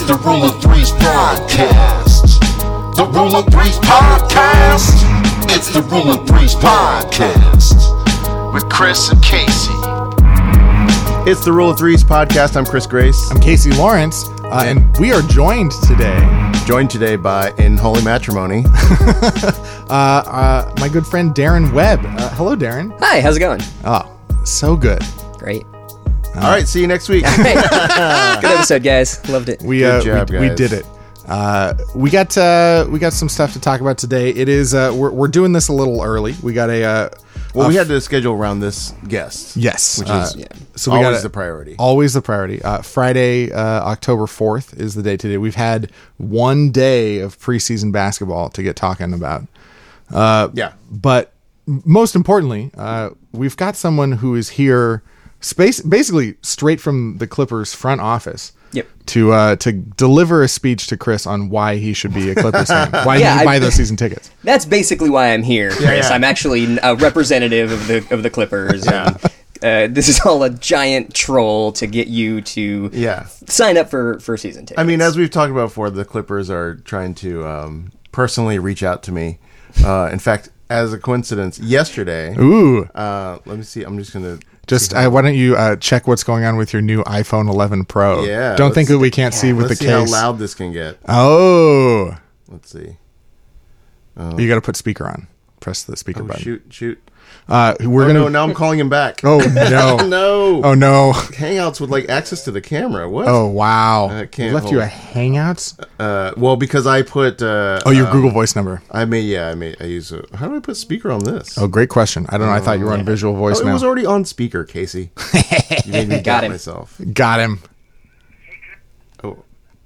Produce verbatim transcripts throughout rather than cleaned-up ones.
the Rule of Threes podcast. The Rule of Threes podcast. It's the Rule of Threes podcast with Chris and Casey. It's the Rule of Threes podcast. I'm Chris Grace. I'm Casey Lawrence, uh, and we are joined today. Joined today by In Holy Matrimony. uh, uh, my good friend Darren Webb. Uh, hello, Darren. Hi, how's it going? Oh, so good. Great. All right, see you next week. Good episode, guys. Loved it. We uh, Good job, we, we guys. did it. Uh, we got uh, we got some stuff to talk about today. It is uh, we're we're doing this a little early. We got a uh, Well, a we f- had to schedule around this guest. yes, Which uh, is yeah. so we always got the priority. Always the priority. Uh, Friday, uh, October fourth is the day today. We've had one day of preseason basketball to get talking about. Uh, Yeah. But most importantly, uh, we've got someone who is here, space basically straight from the Clippers front office. Yep. To uh, to deliver a speech to Chris on why he should be a Clippers fan, why Yeah, he should buy I- those season tickets. That's basically why I'm here, Chris. yeah. I'm actually a representative of the of the Clippers. Yeah. And, uh, this is all a giant troll to get you to Yeah. sign up for, for season tickets. I mean, as we've talked about before, the Clippers are trying to um, personally reach out to me. Uh, in fact, as a coincidence, yesterday, Ooh, uh, let me see. I'm just going to just uh, why don't you uh, check what's going on with your new iPhone eleven Pro? Yeah, Don't think let's- that we can't see with Let's the see case. how loud this can get. Oh, Let's see. you got to put speaker on. Press the speaker Oh, button. shoot, shoot. Uh, we're Oh, gonna. no, now I'm calling him back. Oh no! no. Oh no! Hangouts with like access to the camera. What? Oh wow! I can't We left you hold- a Hangouts. Uh, well, because I put. Uh, Oh, your um, Google Voice number. I may. Yeah, I may. I use. A, how do I put speaker on this? Oh, great question. I don't know. I thought you were on visual Oh, voice it now. was already on speaker, Casey. You made me Got doubt him. myself. Got him. Oh.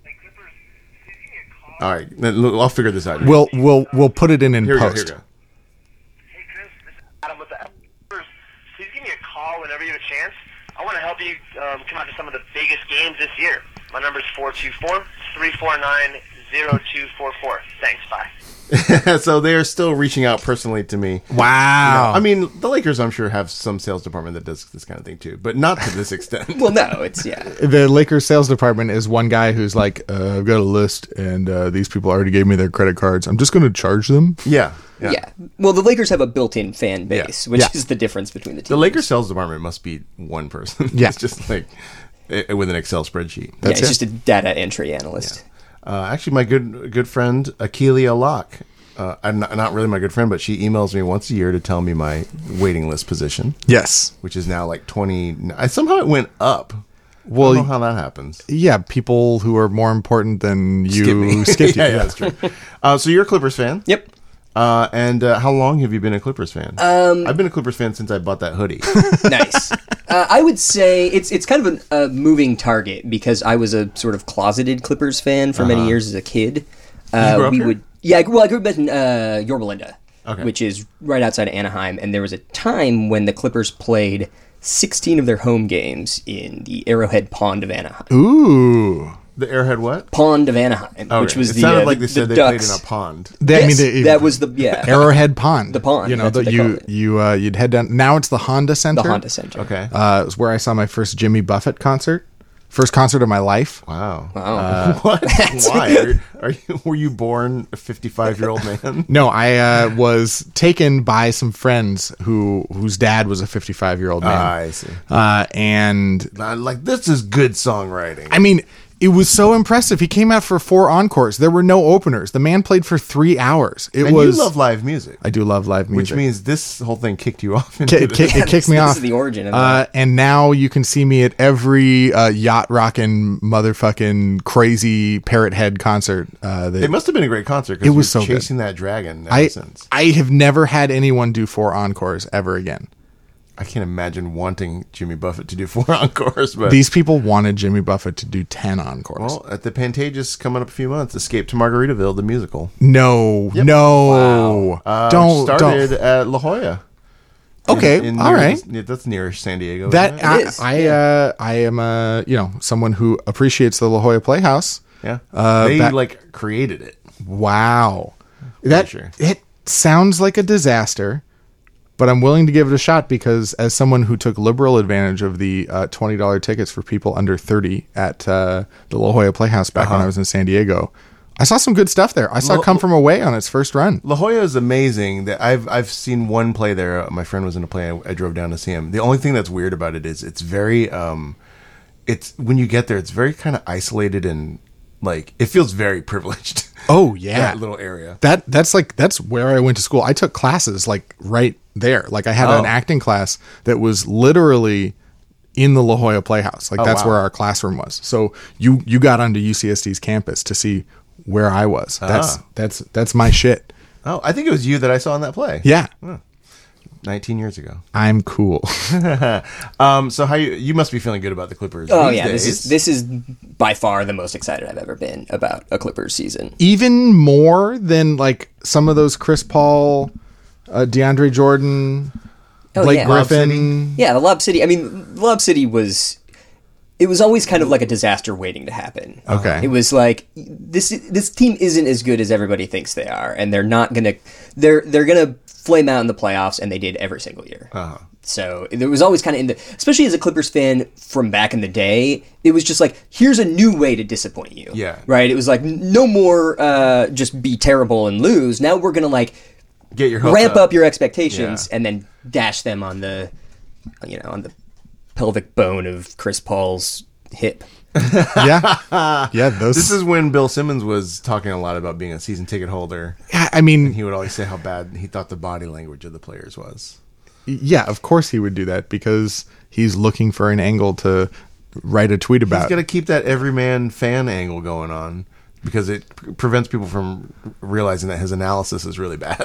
All right, then, look, I'll figure this out. We'll we'll we'll put it in in here we go. post. Here we go. Hey Chris, this is Adam with the Clippers. Please give me a call whenever you have a chance. I want to help you um, come out to some of the biggest games this year. My number is four two four, three four nine, zero two four four. Thanks, bye. So they are still reaching out personally to me. Wow. I mean, the Lakers, I'm sure, have some sales department that does this kind of thing too, but not to this extent. well, no, it's yeah. The Lakers sales department is one guy who's like, uh, I've got a list, and uh, these people already gave me their credit cards. I'm just going to charge them. yeah, yeah, yeah. Well, the Lakers have a built-in fan base, which Yeah. is the difference between the two. The Lakers sales department must be one person. Yeah. It's just like eh, with an Excel spreadsheet. yeah, That's it's it. just a data entry analyst. Uh, actually, my good good friend Akeelia Locke, uh, I'm not, not really my good friend, but she emails me once a year to tell me my waiting list position, Yes. which is now like twenty. I, somehow it went up. Well, I don't know how that happens. Yeah, people who are more important than you Skip me. skipped you. yeah, yeah, that's true. Uh, so you're a Clippers fan. Yep. Uh, and uh, how long have you been a Clippers fan? Um, I've been a Clippers fan since I bought that hoodie. Nice. Uh, I would say it's it's kind of an, a moving target because I was a sort of closeted Clippers fan for many years as a kid. Uh, grew up we here? would, yeah. I- Well, I grew up in uh, Yorba Linda, Okay. which is right outside of Anaheim, and there was a time when the Clippers played sixteen of their home games in the Arrowhead Pond of Anaheim. Ooh. The Airhead what? Pond of Anaheim, Okay. which was it the sounded uh, like they the, said the they Ducks. played in a pond. That, I Yes, mean, the, that was the yeah Arrowhead Pond. The pond, You know, that's the, what they you called it. you uh, you'd head down. Now it's the Honda Center. the Honda Center. Okay. Uh, it's where I saw my first Jimmy Buffett concert. First concert of my life. Wow. Wow. What? Why? Are, are you? Were you born a fifty-five-year-old man? No, I uh, was taken by some friends who whose dad was a fifty-five-year-old man. Ah, I see. Uh, and Uh, like this is good songwriting. I mean, it was so impressive. He came out for four encores. There were no openers. The man played for three hours. It and was. you love live music, I do love live which music. means this whole thing kicked you off. Into Ki- it, this. kick- it kicked me this off. is the origin of uh, that. and now you can see me at every uh, yacht rocking motherfucking crazy parrot head concert. Uh, that It must have been a great concert. 'cause It was you're so good. chasing that dragon ever I since. I have never had anyone do four encores ever again. I can't imagine wanting Jimmy Buffett to do four encores, but These people wanted Jimmy Buffett to do ten encores. well, at the Pantages coming up a few months, Escape to Margaritaville, the musical, no, no, uh, don't started don't. at La Jolla. Okay, In- in all near- right. that's near San Diego. That isn't it? I, is, I, uh, I am a you know someone who appreciates the La Jolla Playhouse. yeah, uh, they back- like created it. Wow, that sure. it sounds like a disaster, but I'm willing to give it a shot because as someone who took liberal advantage of the uh, twenty dollars tickets for people under thirty at uh, the La Jolla Playhouse back Uh-huh. when I was in San Diego, I saw some good stuff there. I saw La- Come From Away on its first run. La Jolla is amazing. That I've I've seen one play there. My friend was in a play. I, I drove down to see him. The only thing that's weird about it is it's very um, it's when you get there, it's very kind of isolated and like it feels very privileged. Oh yeah, that little area. That that's like that's where I went to school. I took classes like right there. Like I had Oh. an acting class that was literally in the La Jolla Playhouse. Like Oh, that's wow. where our classroom was. So you you got onto U C S D's campus to see where I was. That's Ah. that's that's my shit. Oh, I think it was you that I saw in that play. Yeah, nineteen years ago. I'm cool. Um, so how you you must be feeling good about the Clippers? Oh these yeah, this days. is this is by far the most excited I've ever been about a Clippers season. Even more than like some of those Chris Paul, uh, DeAndre Jordan, Oh, Blake yeah. Griffin. Yeah, the Lob City. I mean, Lob City was. It was always kind of like a disaster waiting to happen. Okay. It was like this. This team isn't as good as everybody thinks they are, and they're not gonna. They're they're gonna flame out in the playoffs, and they did every single year. Uh-huh. So there was always kind of in the, especially as a Clippers fan from back in the day, it was just like, here's a new way to disappoint you. Yeah. Right. It was like no more uh, just be terrible and lose. Now we're gonna like Get your hopes ramp up your expectations Yeah. and then dash them on the, you know, on the pelvic bone of Chris Paul's hip. Yeah, yeah. Those. This is when Bill Simmons was talking a lot about being a season ticket holder. I mean, He would always say how bad he thought the body language of the players was. yeah, of course he would do that because he's looking for an angle to write a tweet He's about. got to keep that everyman fan angle going on because it p- prevents people from realizing that his analysis is really bad.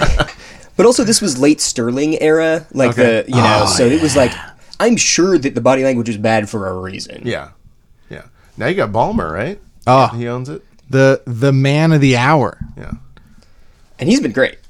But also, this was late Sterling era, like Okay. the you know, Oh, so it was like I'm sure that the body language was bad for a reason. yeah, yeah. Now you got Ballmer, right? Oh. He owns it. the the man of the hour. Yeah. And he's been great.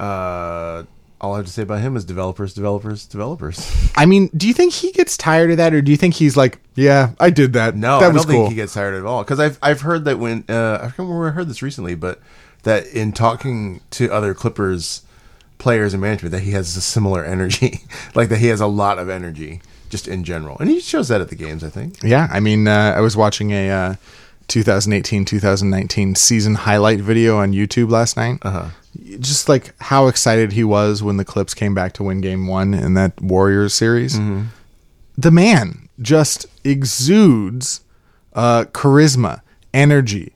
Uh, all I have to say about him is developers, developers, developers. I mean, do you think he gets tired of that, or do you think he's like, yeah, I did that. No, that I was don't cool. think he gets tired at all. Because I've I've heard that when uh, I can't remember where I heard this recently, but that in talking to other Clippers players and management, that he has a similar energy, like that he has a lot of energy just in general, and he shows that at the games. I think. Yeah, I mean, uh, I was watching a uh, twenty eighteen twenty nineteen season highlight video on YouTube last night. Uh-huh. Just like how excited he was when the Clips came back to win Game One in that Warriors series. The man just exudes uh, charisma, energy,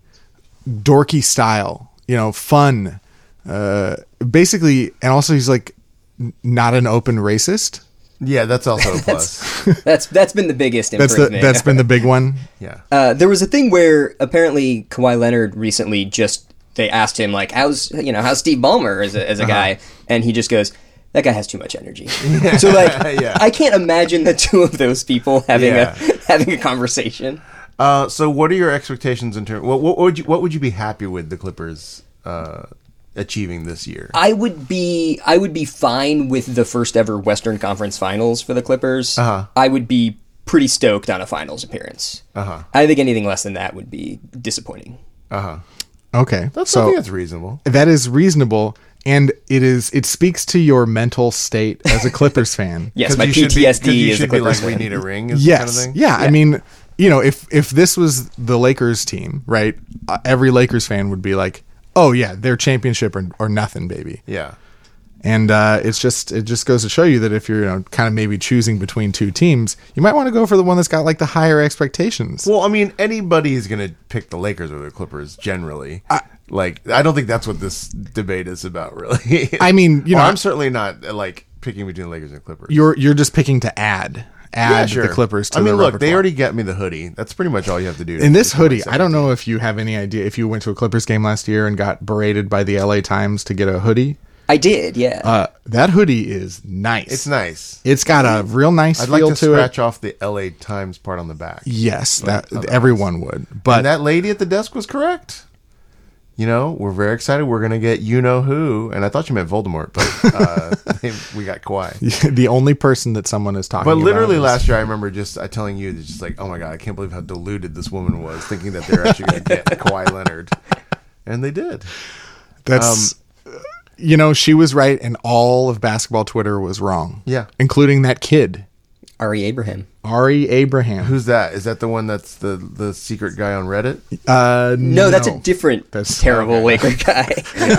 dorky style, you know, fun. Uh, basically, and also he's like n- not an open racist. Yeah, that's also a plus. That's that's been the biggest That's the, improvement. that's been the big one. Yeah. Uh, there was a thing where apparently Kawhi Leonard recently just they asked him like, "How's you know how's Steve Ballmer as a, as a guy?" And he just goes, "That guy has too much energy." So like, Yeah. I can't imagine the two of those people having Yeah. a having a conversation. Uh, so, what are your expectations in terms? What, what would you what would you be happy with the Clippers uh, achieving this year? I would be I would be fine with the first ever Western Conference Finals for the Clippers. Uh-huh. I would be pretty stoked on a Finals appearance. Uh-huh. I think anything less than that would be disappointing. Uh huh. Okay, That's so I think that's reasonable. that is reasonable, and it is it speaks to your mental state as a Clippers fan. Yes, 'Cause my you should be- 'cause P T S D you is a should be Clippers like, we fan. need a ring. Is Yes. Kind of thing? Yeah, I mean, you know, if if this was the Lakers team, right? Uh, every Lakers fan would be like, "Oh yeah, they're championship or, or nothing, baby." Yeah. And uh, it's just it just goes to show you that if you're you know, kind of maybe choosing between two teams, you might want to go for the one that's got like the higher expectations. Well, I mean, anybody is going to pick the Lakers or the Clippers generally. like, I don't think that's what this debate is about, really. I mean, you Or know, I'm certainly not uh, like picking between the Lakers and Clippers. you're you're just picking to add add Yeah, sure. the Clippers to I mean, the look, repertoire. they already get me the hoodie. That's pretty much all you have to do. To In this to my hoodie, I don't seventeen. know if you have any idea if you went to a Clippers game last year and got berated by the L A Times to get a hoodie. I did, yeah. Uh, that hoodie is nice. It's nice. It's got a real nice I'd feel like to to scratch it. off the L A Times part on the back. Yes, that Oh, that everyone would. But And that lady at the desk was correct. You know, we're very excited. We're going to get you know who. And I thought you meant Voldemort, but uh, they- we got Kawhi. the only person that someone is talking But about literally is- last year, I remember just uh, telling you, it's just like, oh my God, I can't believe how deluded this woman was, thinking that they're actually going to get Kawhi Leonard. And they did. that's Um, you know, she was right, and all of basketball Twitter was wrong. Yeah. Including that kid, Ari Abraham. Ari Abraham. Who's that? Is that the one that's the the secret guy on Reddit? Uh, No, that's a different That's- terrible okay. Laker guy.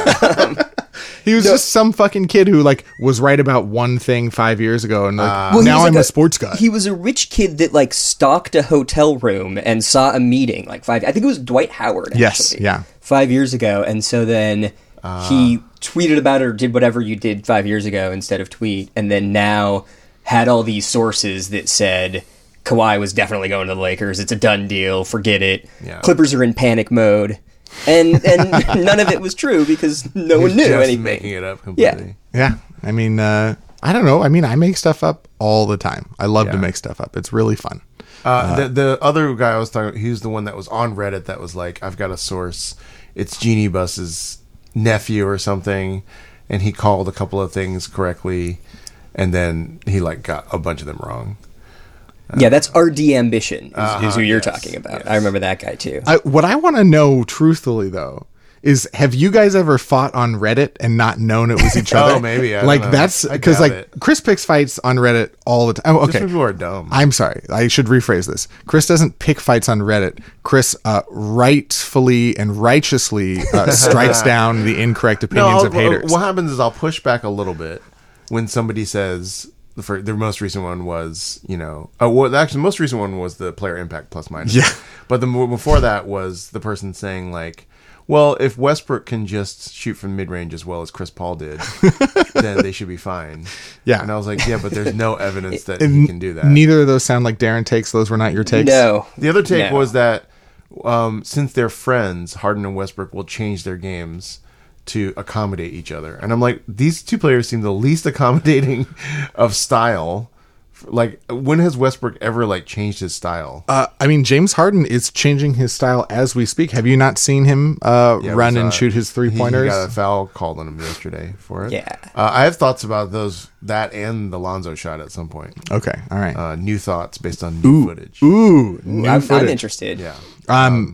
He was just some fucking kid who like was right about one thing five years ago, and like Well, he now was I'm like a, sports guy. He was a rich kid that like stalked a hotel room and saw a meeting like five. I think it was Dwight Howard. Actually, Yes, yeah. five years ago, and so then Ah. he tweeted about it or did whatever you did five years ago instead of tweet, and then now had all these sources that said Kawhi was definitely going to the Lakers. It's a done deal. Forget it. Yeah. Clippers are in panic mode. And and none of it was true because no one knew Just anything. making it up completely. Yeah, I mean, uh, I don't know. I mean, I make stuff up all the time. I love to Yeah. make stuff up. It's really fun. Uh, the the other guy I was talking, he was the one that was on Reddit that was like, I've got a source. It's Genie Bus's nephew or something, and he called a couple of things correctly, and then he like got a bunch of them wrong. Yeah, that's R D Ambition is, Uh-huh, is who you're yes, talking about. yes. I remember that guy too. I, what I want to know, truthfully, though, is have you guys ever fought on Reddit and not known it was each other? Oh, maybe, I don't like know. that's I because doubt like it. Chris picks fights on Reddit all the time. Oh, Just okay. people are dumb. I'm sorry. I should rephrase this. Chris doesn't pick fights on Reddit. Chris uh, rightfully and righteously uh, strikes down the incorrect opinions I'll- of haters. What happens is I'll push back a little bit when somebody says the fir- the most recent one was, you know, oh, well, actually, the most recent one was the player impact plus minus. Yeah. But the mo- before that was the person saying like, well, if Westbrook can just shoot from mid range as well as Chris Paul did, then they should be fine. Yeah. And I was like, yeah, but there's no evidence that And he can do that. Neither of those sound like Darren takes. Those were not your takes. No. The other take No. was that um, since they're friends, Harden and Westbrook will change their games to accommodate each other. And I'm like, these two players seem the least accommodating of style. Like, when has Westbrook ever like changed his style? Uh, I mean, James Harden is changing his style as we speak. Have you not seen him uh, Yeah, we run saw and it. shoot his three He- pointers? He got a foul called on him yesterday for it. Yeah. Uh, I have thoughts about those, that and the Lonzo shot at some point. Okay, all right. Uh, new thoughts based on new footage. Ooh, new I'm, I'm footage. interested. Yeah. Um,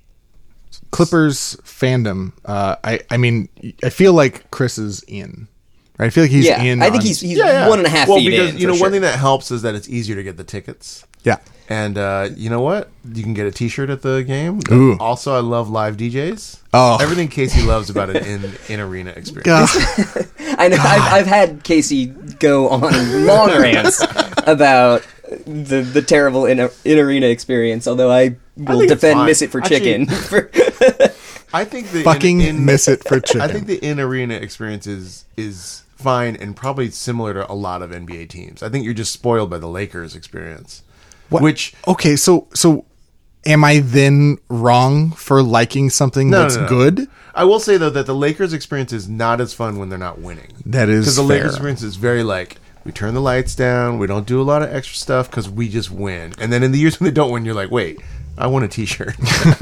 Clippers fandom. Uh, I I mean, I feel like Chris is in. Right? I feel like he's Yeah, in. I think on- he's he's Yeah, yeah. one and a half well, feet because in. you for know sure. one thing that helps is that it's easier to get the tickets. yeah. And uh, you know what? You can get a T-shirt at the game. Ooh. Also, I love live D Js. Oh. Everything Casey loves about an in in arena experience. God. I know I've, I've had Casey go on long rants about the the terrible in in arena experience. Although I will think it's defend fine. Miss It for Actually- Chicken. For- I think the Fucking in, in, miss it for chicken. I think the in arena experience is is fine and probably similar to a lot of N B A teams. I think you're just spoiled by the Lakers experience, What- which okay, so so am I then wrong for liking something No, that's no, no. good? I will say though that the Lakers experience is not as fun when they're not winning. That is because the fair. Lakers experience is very like we turn the lights down, we don't do a lot of extra stuff because we just win. And then in the years when they don't win, you're like, wait, I want a T-shirt.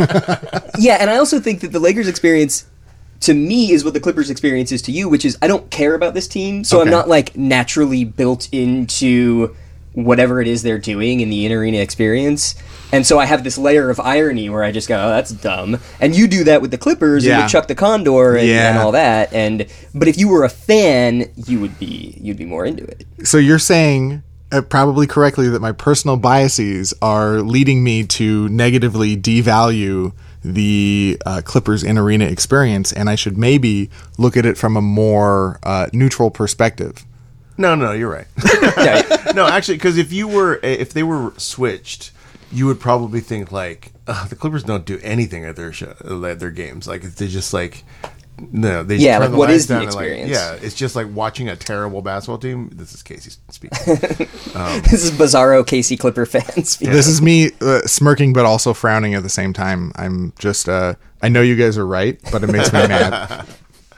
yeah, and I also think that the Lakers experience to me is what the Clippers experience is to you, which is I don't care about this team, so I'm Okay. not like naturally built into whatever it is they're doing in the in arena experience. And so I have this layer of irony where I just go, "Oh, that's dumb." And you do that with the Clippers and Yeah. with Chuck the Condor and, Yeah. and all that. And but if you were a fan, you would be you'd be more into it. So you're saying uh, probably correctly that my personal biases are leading me to negatively devalue the uh, Clippers in arena experience, and I should maybe look at it from a more uh, neutral perspective. No, no, you're right. Yeah. No, actually, because if you were, if they were switched, you would probably think like uh, the Clippers don't do anything at their show, at their games. Like they just like no, they just Yeah, turn like, the what lights is the down and, like, experience? yeah, it's just like watching a terrible basketball team. This is Casey speaking. This is Bizarro Casey Clipper fans. This is me uh, smirking but also frowning at the same time. I'm just, uh, I know you guys are right, but it makes me mad.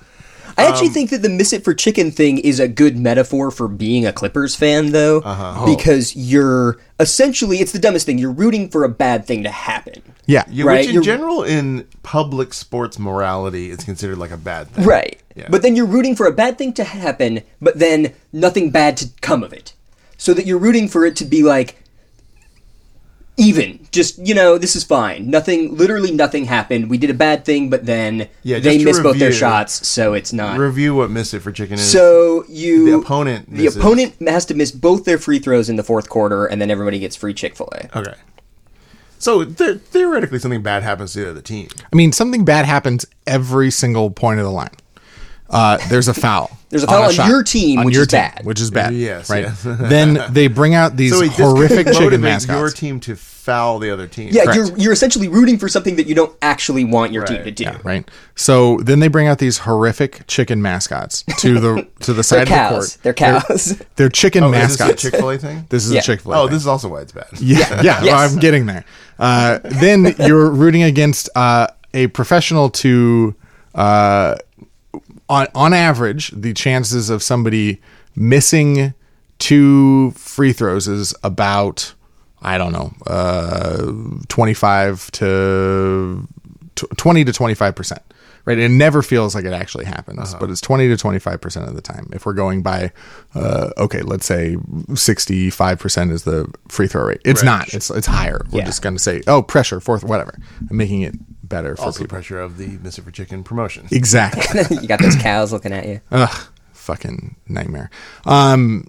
I actually Um, think that the miss it for chicken thing is a good metaphor for being a Clippers fan, though, Uh-huh. because you're essentially, it's the dumbest thing. You're rooting for a bad thing to happen. Yeah. Yeah, Right, which in you're- general in public sports morality is considered like a bad thing. Right. Yeah. But then you're rooting for a bad thing to happen, but then nothing bad to come of it. So that you're rooting for it to be like, even. Just, you know, this is fine. Nothing, literally nothing happened. We did a bad thing, but then Yeah, they just to missed both their review- shots, so it's not. Review what Miss It for Chicken is. So you, The opponent the misses. opponent has to miss both their free throws in the fourth quarter, and then everybody gets free Chick-fil-A. Okay. So the- theoretically, something bad happens to the other team. I mean, something bad happens every single point of the line. Uh, there's a foul. There's a foul on shot. your team, On which your is team, bad. Which is bad. Yes, Right. yes. Then they bring out these So it just horrific chicken motivates mascots. your team to foul the other team. Yeah, Correct. you're you're essentially rooting for something that you don't actually want your team Right. to do. Yeah, right. So then they bring out these horrific chicken mascots to the to the They're side of the cows. court. They're cows. They're chicken Oh, is this a mascots. Chick-fil-A thing? This is Yeah. a Chick-fil-A. Oh, thing. this is also why it's bad. Yeah, yeah. Yes. Well, I'm getting there. Uh, then you're rooting against uh, a professional to, uh, on on average, the chances of somebody missing two free throws is about, I don't know, uh, twenty-five to twenty to twenty-five percent. Right, it never feels like it actually happens, but it's twenty to twenty-five percent of the time. If we're going by, uh, okay, let's say sixty-five percent is the free throw rate. It's Right. not. It's it's higher. We're Yeah. just going to say, oh, pressure, fourth, whatever. I'm making it better for Also people. pressure of the Miss It for Chicken promotion. Exactly. You got those cows looking at you. Ugh, fucking nightmare. Um,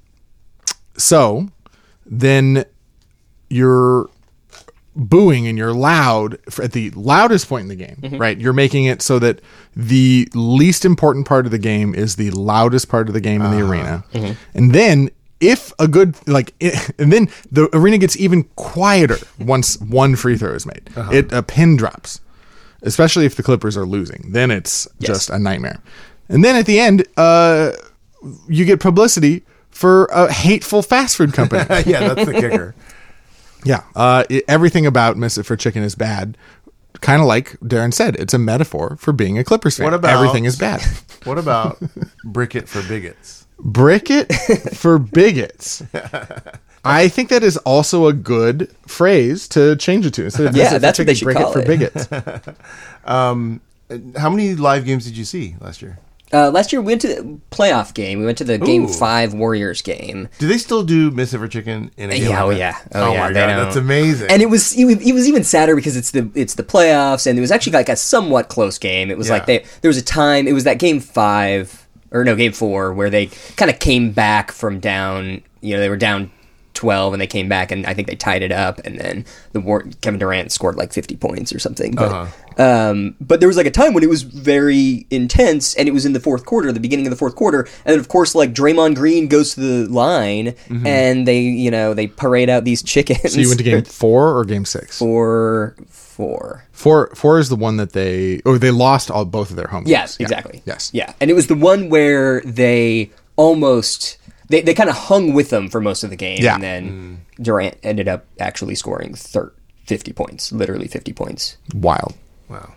so then you're booing and you're loud for- at the loudest point in the game, Mm-hmm. right? You're making it so that the least important part of the game is the loudest part of the game in the arena. Mm-hmm. And then if a good, like, it, and then the arena gets even quieter once one free throw is made. It a pin drops, especially if the Clippers are losing. Then it's just a nightmare. And then at the end, uh, you get publicity for a hateful fast food company. Yeah, that's the kicker. Yeah, uh, it, everything about Miss It for Chicken is bad. Kind of like Darren said, it's a metaphor for being a Clippers fan. What about- everything is bad? What about Brick It for Bigots? Brick it for bigots. I think that is also a good phrase to change it to. Instead of Yeah, Miss It for that's what they Chicken, should Brick call it for it. bigots. How many live games did you see last year? Uh, last year we went to the playoff game. We went to the Game Ooh. Five Warriors game. Do they still do Miss It for Chicken in a game? Yeah, like oh that? yeah, oh, yeah. my they god, don't. that's amazing. And it was it was it was even sadder because it's the it's the playoffs, and it was actually like a somewhat close game. It was Yeah. like they there was a time it was that Game Five or no Game Four where they kind of came back from down. You know, they were down twelve and they came back, and I think they tied it up, and then the War- Kevin Durant scored like fifty points or something. But Uh-huh. um, but there was like a time when it was very intense, and it was in the fourth quarter, the beginning of the fourth quarter, and then of course like Draymond Green goes to the line, and they you know they parade out these chickens. So you went to game four or game six? four four. Four. Four is the one that they, or they lost all both of their home Yes, games. Yeah. exactly. Yes. Yeah, and it was the one where they almost they, they kind of hung with them for most of the game, Yeah. and then Durant ended up actually scoring thir- fifty points, literally fifty points. Wild. wow.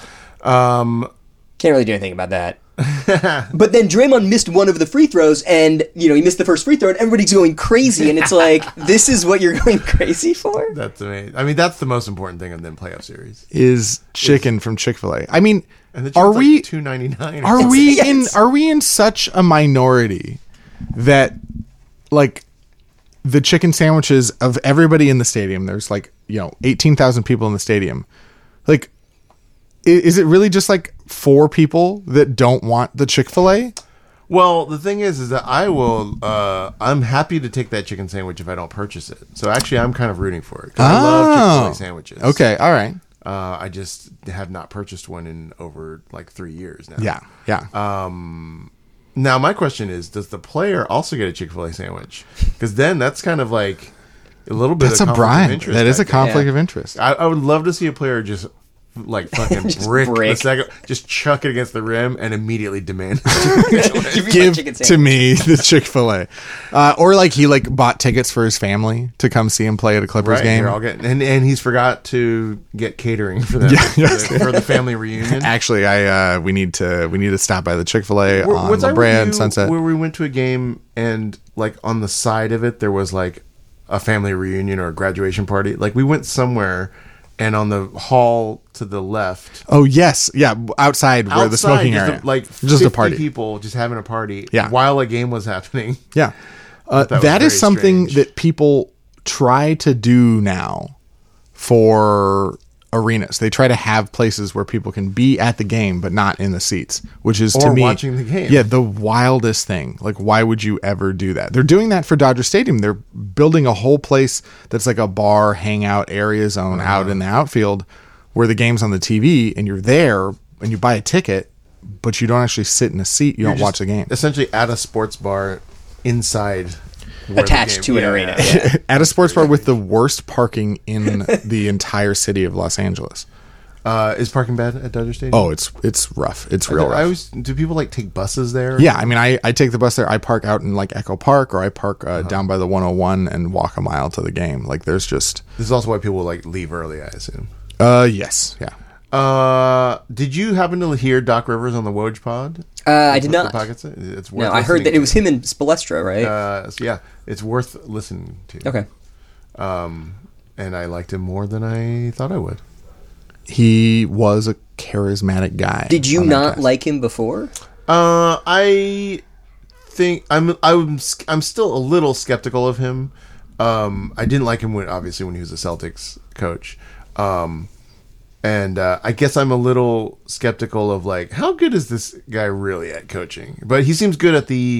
Can't really do anything about that. But then Draymond missed one of the free throws, and you know he missed the first free throw, and everybody's going crazy, and it's like, this is what you're going crazy for? That's amazing. I mean, that's the most important thing in the playoff series. Is chicken from Chick-fil-A. I mean, And the are chicken's we like two ninety-nine? are we Yes. in are we in such a minority that like the chicken sandwiches of everybody in the stadium, there's like, you know, eighteen thousand people in the stadium. Like i- is it really just like four people that don't want the Chick-fil-A? Well, the thing is, is that I will. Uh, I'm happy to take that chicken sandwich if I don't purchase it. So actually, I'm kind of rooting for it. 'Cause I love Chick-fil-A sandwiches. Okay, all right. Uh, I just have not purchased one in over like three years now. Yeah, yeah. Uh, Now my question is, does the player also get a Chick-fil-A sandwich? Because then that's kind of like a little bit. That's of a conflict of bribe. interest, That is I a think. conflict Yeah. of interest. I, I would love to see a player just like fucking Just brick, brick. the second, just chuck it against the rim and immediately demand. Give me my Give chicken to sandwich. me the Chick-fil-A. Uh, or like he like bought tickets for his family to come see him play at a Clippers Right, game. they're all getting, and and he's forgot to get catering for them Yeah, for, yes. the, for the family reunion. Actually, I uh, we need to we need to stop by the Chick-fil-A Were- on was La I with Brea you and Sunset. where we went to a game and like on the side of it there was like a family reunion or a graduation party. Like we went somewhere, and on the hall to the left, Oh yes, yeah, outside where the outside, smoking just area, a, like just a fifty party. people just having a party, Yeah. while a game was happening. Yeah, uh, That was that is very something strange. that people try to do now for arenas. They try to have places where people can be at the game but not in the seats, which is to Or me watching the game. Yeah, the wildest thing. Like, why would you ever do that? They're doing that for Dodger Stadium. They're building a whole place that's like a bar hangout area zone Uh-huh. out in the outfield where the game's on the T V and you're there and you buy a ticket, but you don't actually sit in a seat. You You're don't just watch the game. Essentially at a sports bar inside. where the Attached game- to an yeah, arena. yeah. Yeah. At a sports bar with the worst parking in the entire city of Los Angeles. Uh, is parking bad at Dodger Stadium? Oh, it's it's rough. It's real I rough. always, do people like take buses there? Yeah, I mean, I, I take the bus there. I park out in like Echo Park, or I park uh, down by the one oh one and walk a mile to the game. Like, there's just This is also why people like leave early, I assume. uh yes, yeah. Uh, did you happen to hear Doc Rivers on the Woj pod? Uh, I did The not. Pockets? It's worth No, I heard listening that it was to. him and Spolestra, right? Uh, so yeah, it's worth listening to. okay. Um, and I liked him more than I thought I would. He was a charismatic guy. Did you on that not cast. like him before? Uh, I think I'm I'm I'm still a little skeptical of him. Um, I didn't like him when obviously when he was a Celtics coach. Um, and uh, I guess I'm a little skeptical of like how good is this guy really at coaching? But he seems good at the.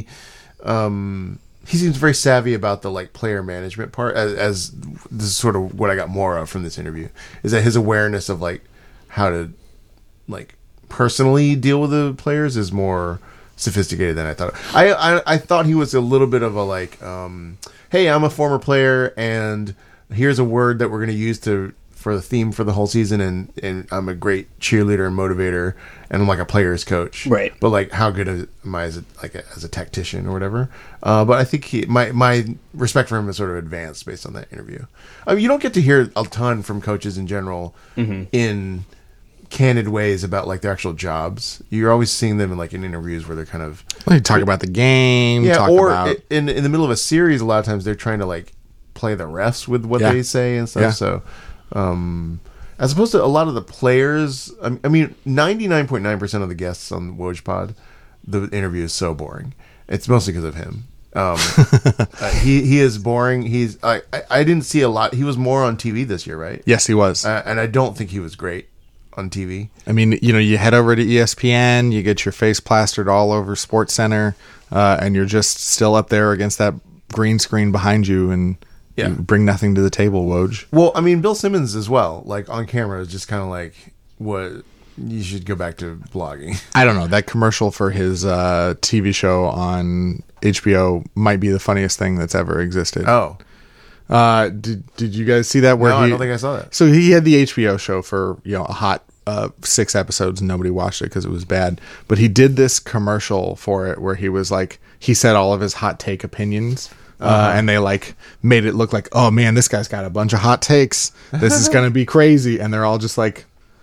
Um, he seems very savvy about the like player management part. As, as this is sort of what I got more of from this interview is that his awareness of like how to like personally deal with the players is more sophisticated than I thought. I I, I thought he was a little bit of a like, um, hey, I'm a former player, and here's a word that we're going to use to for the theme for the whole season, and, and I'm a great cheerleader and motivator, and I'm like a player's coach. Right. But like, how good am I as a like a, as a tactician or whatever? Uh, but I think he my my respect for him is sort of advanced based on that interview. I mean, you don't get to hear a ton from coaches in general in candid ways about like their actual jobs. You're always seeing them in like in interviews where they're kind of Well, you talk about the game. yeah, talk or about i- in in the middle of a series. A lot of times they're trying to like play the refs with what Yeah. they say and stuff. Yeah. So, um, as opposed to a lot of the players, I I mean, ninety-nine point nine percent of the guests on Woj Pod, the interview is so boring. It's mostly because of him. Um, uh, he he is boring. He's I, I I didn't see a lot. He was more on T V this year, right? yes, he was. Uh, and I don't think he was great on T V. I mean, you know, you head over to E S P N, you get your face plastered all over Sports Center, uh, and you're just still up there against that green screen behind you, and Yeah. you bring nothing to the table, Woj. Well, I mean, Bill Simmons as well, like on camera, is just kind of like, what, you should go back to blogging. I don't know. That commercial for his uh, T V show on H B O might be the funniest thing that's ever existed. Oh, Uh, did Did you guys see that? Where no, I he, don't think I saw that. So he had the H B O show for you know a hot uh, six episodes, and nobody watched it because it was bad. But he did this commercial for it where he was like, he said all of his hot take opinions. Uh, and they like made it look like, oh man, this guy's got a bunch of hot takes. This is gonna be crazy. And they're all just like,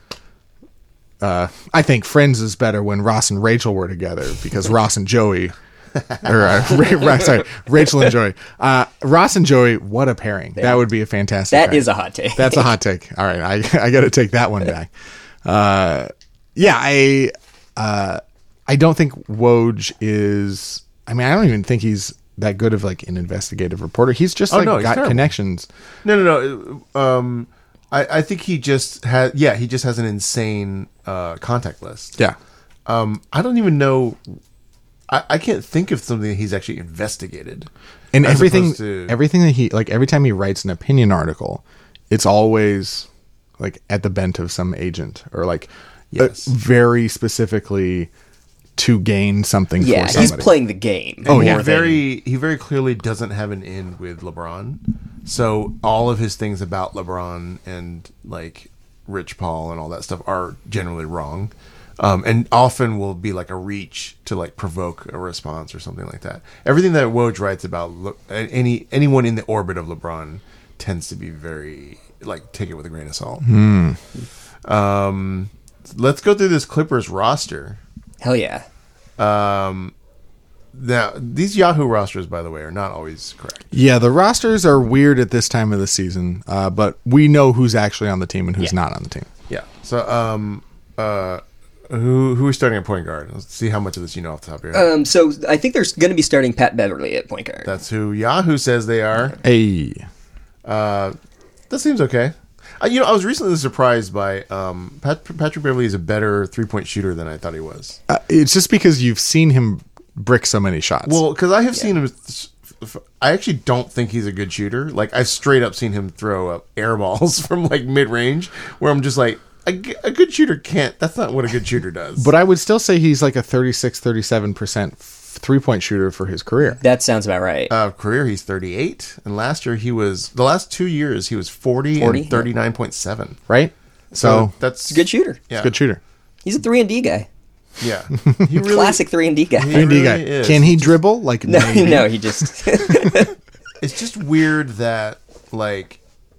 uh, I think Friends is better when Ross and Rachel were together because Ross and Joey, or uh, Ra- Ra- sorry, Rachel and Joey, uh, Ross and Joey, what a pairing! That would be a fantastic. That pairing. is a hot take. That's a hot take. All right, I I got to take that one back. Uh, yeah, I uh, I don't think Woj is. I mean, I don't even think he's that good of like an investigative reporter. He's just Oh, like no, he's got terrible. connections. No, no, no. Um, I, I think he just has, yeah, he just has an insane uh, contact list. Yeah, Um, I don't even know. I, I can't think of something that he's actually investigated. and as everything opposed to- everything that he like every time he writes an opinion article, it's always like at the bent of some agent or like uh, Yes. very specifically to gain something. yeah, for he's somebody. playing the game. Oh, he yeah. more than- very he very clearly doesn't have an in with LeBron. So all of his things about LeBron and like Rich Paul and all that stuff are generally wrong. Um, and often will be like a reach to like provoke a response or something like that. Everything that Woj writes about Le- any anyone in the orbit of LeBron tends to be very like take it with a grain of salt. Um, let's go through this Clippers roster. Hell yeah. Um, now these Yahoo rosters, by the way, are not always correct. Yeah, the rosters are weird at this time of the season, uh, but we know who's actually on the team and who's Yeah. not on the team. Yeah. So, um, uh, who who is starting at point guard? Let's see how much of this you know off the top of your head. Um, so I think there's going to be starting Pat Beverly at point guard. That's who Yahoo says they are. Hey, Uh, that seems okay. Uh, you know, I was recently surprised by um, Pat- Patrick Beverly is a better three point shooter than I thought he was. Uh, it's just because you've seen him brick so many shots. Well, because I have seen him. I actually don't think he's a good shooter. Like I've straight up seen him throw up air balls from like mid range, where I'm just like, a, g- a good shooter can't. That's not what a good shooter does. but I would still say he's like a thirty-six, thirty-seven percent three point shooter for his career. That sounds about right. uh, career, he's thirty-eight, and last year he was the last two years he was forty, forty? and thirty-nine point seven. Right? So, So that's He's a good shooter. Yeah, good shooter. He's a three and D guy. Yeah, he really, Classic three and D guy. he Three and D really guy. is. Can he dribble? Like No, maybe. no, he just. It's just weird that like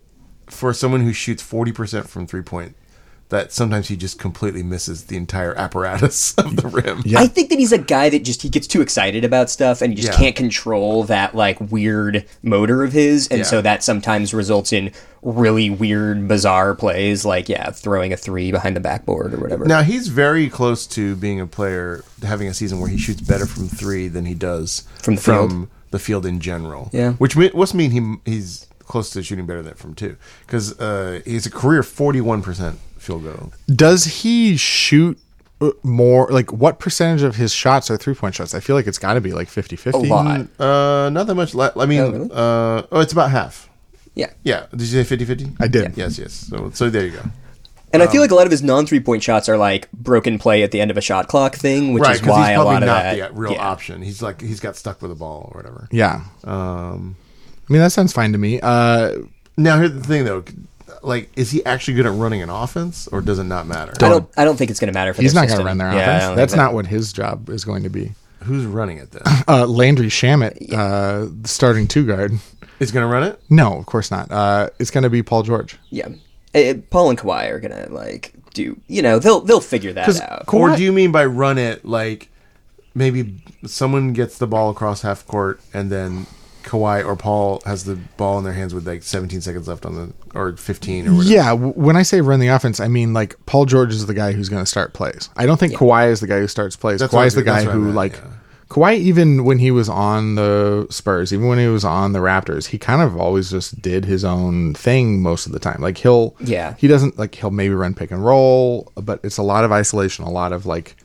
for someone who shoots forty percent from three point, that sometimes he just completely misses the entire apparatus of the rim. Yeah. I think that he's a guy that just he gets too excited about stuff and he just Yeah. can't control that like weird motor of his, and Yeah. so that sometimes results in really weird, bizarre plays, like yeah, throwing a three behind the backboard or whatever. Now he's very close to being a player having a season where he shoots better from three than he does From the field. the field in general. Yeah. which me- must mean he he's close to shooting better than from two because uh, he's a career forty-one percent field goal. Does he shoot uh, more? Like, what percentage of his shots are three point shots? I feel like it's got to be like fifty-fifty. A lot. Uh, not that much. Le- I mean, Oh, really? uh, oh, it's about half. Yeah. Yeah. Did you say fifty-fifty? I did. Yes, yes. So, so there you go. And I feel like a lot of his non three point shots are like broken play at the end of a shot clock thing, which Right, is because why he's a probably lot of not that. the uh, real yeah. option. He's like he's got stuck with a ball or whatever. Yeah. Um, I mean, that sounds fine to me. Uh, now here's the thing though, like, is he actually good at running an offense, or does it not matter? I don't. I don't think it's going to matter for. he's their not going to system. run their Yeah, I offense. don't That's think that- not what his job is going to be. Who's running it then? Uh, Landry Shamet, uh, the starting two guard. Is going to run it? No, of course not. Uh, it's going to be Paul George. Yeah, Uh, Paul and Kawhi are gonna like do. You know, they'll they'll figure that 'Cause out. Kawhi- Or do you mean by run it like maybe someone gets the ball across half court and then Kawhi or Paul has the ball in their hands with like seventeen seconds left on the or fifteen or whatever? Yeah, w- when I say run the offense, I mean like Paul George is the guy who's going to start plays. I don't think Kawhi is the guy who starts plays. That's Kawhi what is I- the guy that's what I who meant, like yeah. Kawhi, even when he was on the Spurs, even when he was on the Raptors, he kind of always just did his own thing most of the time. Like he'll, Yeah. he doesn't like he'll maybe run pick and roll, but it's a lot of isolation, a lot of like,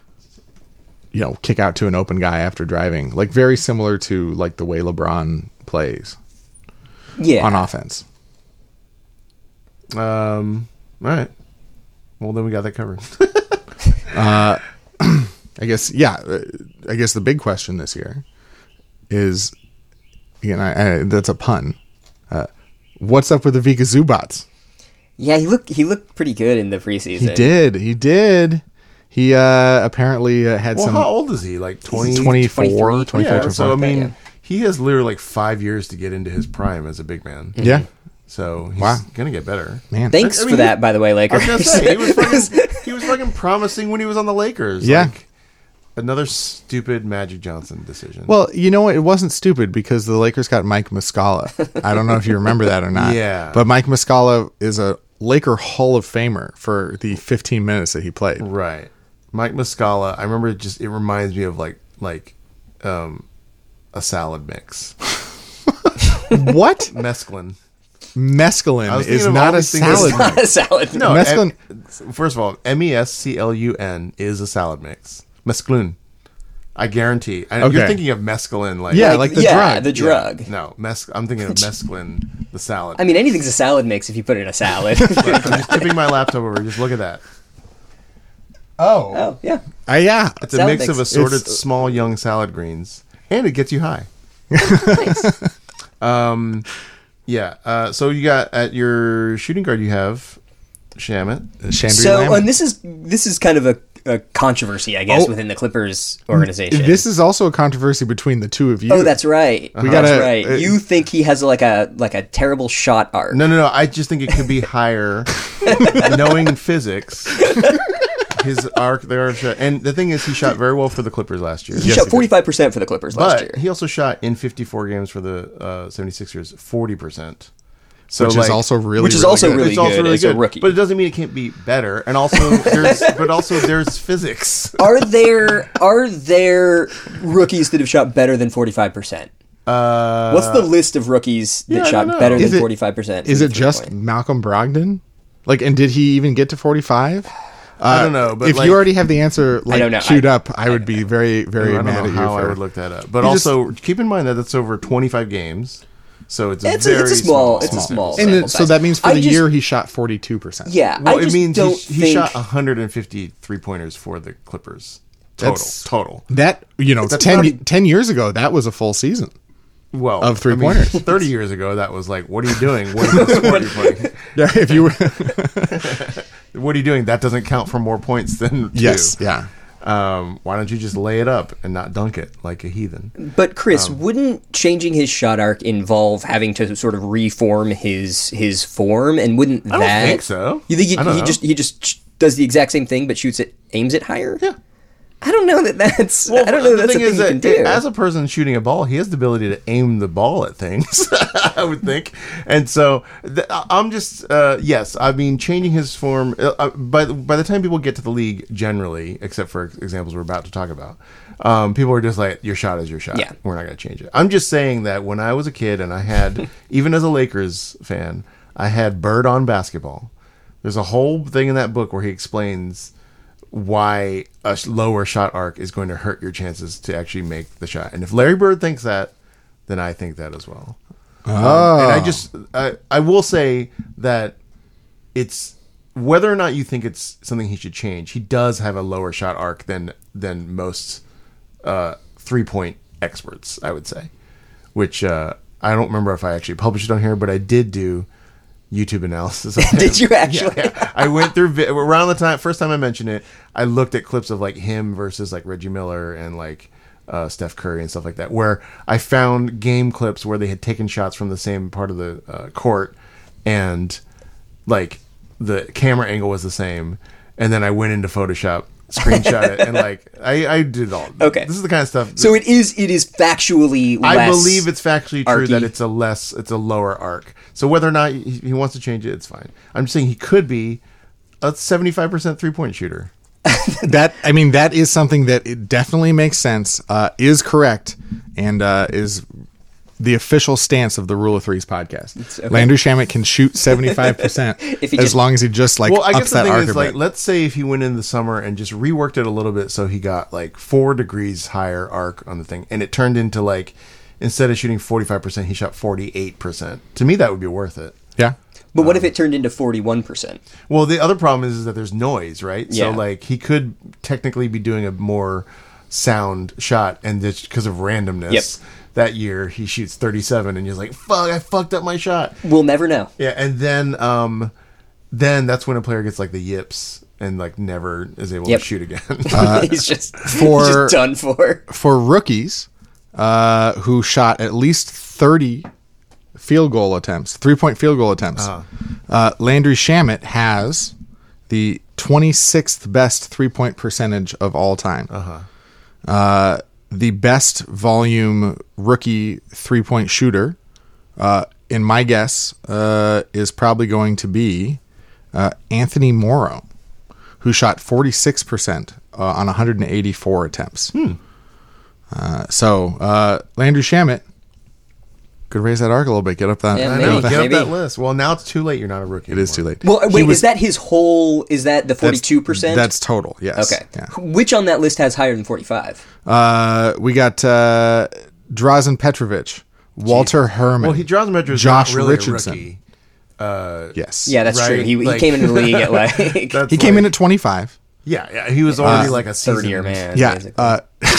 you know, kick out to an open guy after driving, like very similar to like the way LeBron plays Yeah, on offense. Um. All right. Well, then we got that covered. I guess, yeah. uh, I guess the big question this year is, again, I, I, that's a pun. Uh, what's up with the Vika Zubats? yeah. He looked he looked pretty good in the preseason. He did. He did. He uh, apparently uh, had well, some how old is he? Like twenty, twenty-four, twenty-three, twenty-four, Yeah. twenty-four. So I mean, Yeah. he has literally like five years to get into his prime as a big man. yeah, So he's Wow. gonna get better. man. Thanks I mean, for that, he- by the way, I Lakers. was gonna say he was fucking, he was fucking promising when he was on the Lakers. Yeah. Like, another stupid Magic Johnson decision. Well, you know what? It wasn't stupid because the Lakers got Mike Muscala. I don't know if you remember that or not. Yeah. But Mike Muscala is a Laker Hall of Famer for the fifteen minutes that he played. right, Mike Muscala. I remember it just it reminds me of like like um a salad mix. What? Mescaline. I Mescaline was is thinking of not all a these things salad. as- mix. Not a salad. No, Mescaline- em- first of all, M E S C L U N is a salad mix. Mescaline. I guarantee. I, Okay. You're thinking of mescaline, like Yeah, like the yeah, drug. the Yeah. drug. No, mes- I'm thinking of mescaline, the salad. I mean, anything's a salad mix if you put it in a salad. I'm just tipping my laptop over. Just look at that. Oh. oh yeah, Uh, yeah. It's a Salad mix of mix. assorted It's- small young salad greens, and it gets you high. um, yeah. Uh, so you got at your shooting guard, you have Shamet. Chandri So, Lamont. and this is this is kind of a, a controversy, I guess, Oh. within the Clippers organization. This is also a controvery between the two of you. oh, that's right. We that's gotta- right. uh, you think he has like a like a terrible shot arc? No, no, no. I just think it could be higher, knowing physics. His arc, their arc shot, and the thing is, he shot very well for the Clippers last year. he Yes, shot he did. forty five percent for the Clippers last But year. he also shot in fifty-four games for the uh, seventy-sixers, forty percent. So which like, is also really, Which is really also good. really it's also good really as a good, rookie. but it doesn't mean it can't be better. And also, there's but also there's physics. Are there are there rookies that have shot better than forty five percent? Uh, What's the list of rookies that yeah, I shot don't know. better Is than it- forty-five percent? Is it just Malcolm Brogdon? Like, and did he even get to forty-five? I don't know, but if like, you already have the answer like don't know. queued I- up, I would be very, very I don't mad know at you. how I for- would look that up. But You just- also keep in mind that that's over twenty-five games, so it's a It's a- very it's a small- small. it's a small And sample it, so size. that means for I the just- year he shot forty-two percent. Yeah, Well, I it just means don't he, he think shot one hundred fifty three-pointers for the Clippers. Total. That's- total. That, you know, That's ten, already- ten years ago, that was a full season. Well, Of I three-pointers. mean, thirty years ago, that was like, what are you doing? What are you, what are you putting? Yeah, if you were. What are you doing? That doesn't count for more points than two. Yes, yeah. Um, why don't you just lay it up and not dunk it like a heathen? But Chris, Um, wouldn't changing his shot arc involve having to sort of reform his his form? And wouldn't I don't that? think so. You think he, I don't he know. just he just sh- does the exact same thing but shoots it, aims it higher? Yeah. I don't know that that's. Well, I don't know the that's a thing thing is you that can do. as a person shooting a ball, he has the ability to aim the ball at things. I would think, and so th- I'm just uh, yes. I mean, changing his form uh, by the, by the time people get to the league, generally, except for examples we're about to talk about, um, people are just like, "Your shot is your shot. Yeah. We're not going to change it." I'm just saying that when I was a kid and I had, even as a Lakers fan, I had Bird on Basketball. There's a whole thing in that book where he explains why a sh- lower shot arc is going to hurt your chances to actually make the shot. And if Larry Bird thinks that, then I think that as well. Um, and I just, I, I will say that it's whether or not you think it's something he should change. He does have a lower shot arc than than most uh, three point experts, I would say. Which uh, I don't remember if I actually published it on here, but I did do YouTube analysis of him. Did you actually? Yeah, yeah. I went through vi- around the time first time I mentioned it. I looked at clips of like him versus like Reggie Miller and like uh, Steph Curry and stuff like that, where I found game clips where they had taken shots from the same part of the uh, court, and like the camera angle was the same. And then I went into Photoshop, screenshot it, and like I, I did all. Okay. This is the kind of stuff. So it is it is factually less. I believe it's factually true archy. that it's a less, it's a lower arc. So whether or not he, he wants to change it, it's fine. I'm just saying he could be a seventy-five percent three point shooter. That I mean, that is something that it definitely makes sense, uh, is correct, and uh, is the official stance of the Rule of Threes podcast. okay. Landry Shamet can shoot seventy-five percent If he as just- long as he just like Well, I ups guess the that thing arc is, a like, bit. let's say if he went in the summer and just reworked it a little bit, so he got like four degrees higher arc on the thing, and it turned into like instead of shooting forty-five percent, he shot forty-eight percent. To me, that would be worth it. Yeah. But what if it turned into forty-one percent? Well, the other problem is, is that there's noise, right? Yeah. So like he could technically be doing a more sound shot, and just because of randomness, Yep. that year he shoots thirty-seven, and you're like, "Fuck, I fucked up my shot." We'll never know. Yeah, and then um, then that's when a player gets like the yips and like never is able Yep. to shoot again. he's just for- he's just done for. For rookies uh, who shot at least thirty field goal attempts, three-point field goal attempts, Uh-huh. uh, Landry Shamet has the twenty-sixth best three-point percentage of all time. Uh-huh. Uh, the best volume rookie three-point shooter, uh, in my guess, uh, is probably going to be uh, Anthony Morrow, who shot forty-six percent uh, on one hundred eighty-four attempts. Hmm. Uh, so uh, Landry Shamet could raise that arc a little bit, get up that. Yeah, I maybe, know, get up maybe. that list. Well, now it's too late. You're not a rookie. It is too anymore. late. Well, He wait, was- is that his whole? Is that the forty-two percent? That's total. Yes. Okay. Yeah. Which on that list has higher than forty-five? Uh, we got uh, Drazen Petrovic, Walter Herman. Well, he draws a measure. Josh not really Richardson. A rookie. Uh, Yes. Yeah, that's Right, true. He, like- he came into the league at like that's He came like- in at twenty-five. Yeah, yeah, he was already like a third year seasoned- man. Yeah. basically. Uh,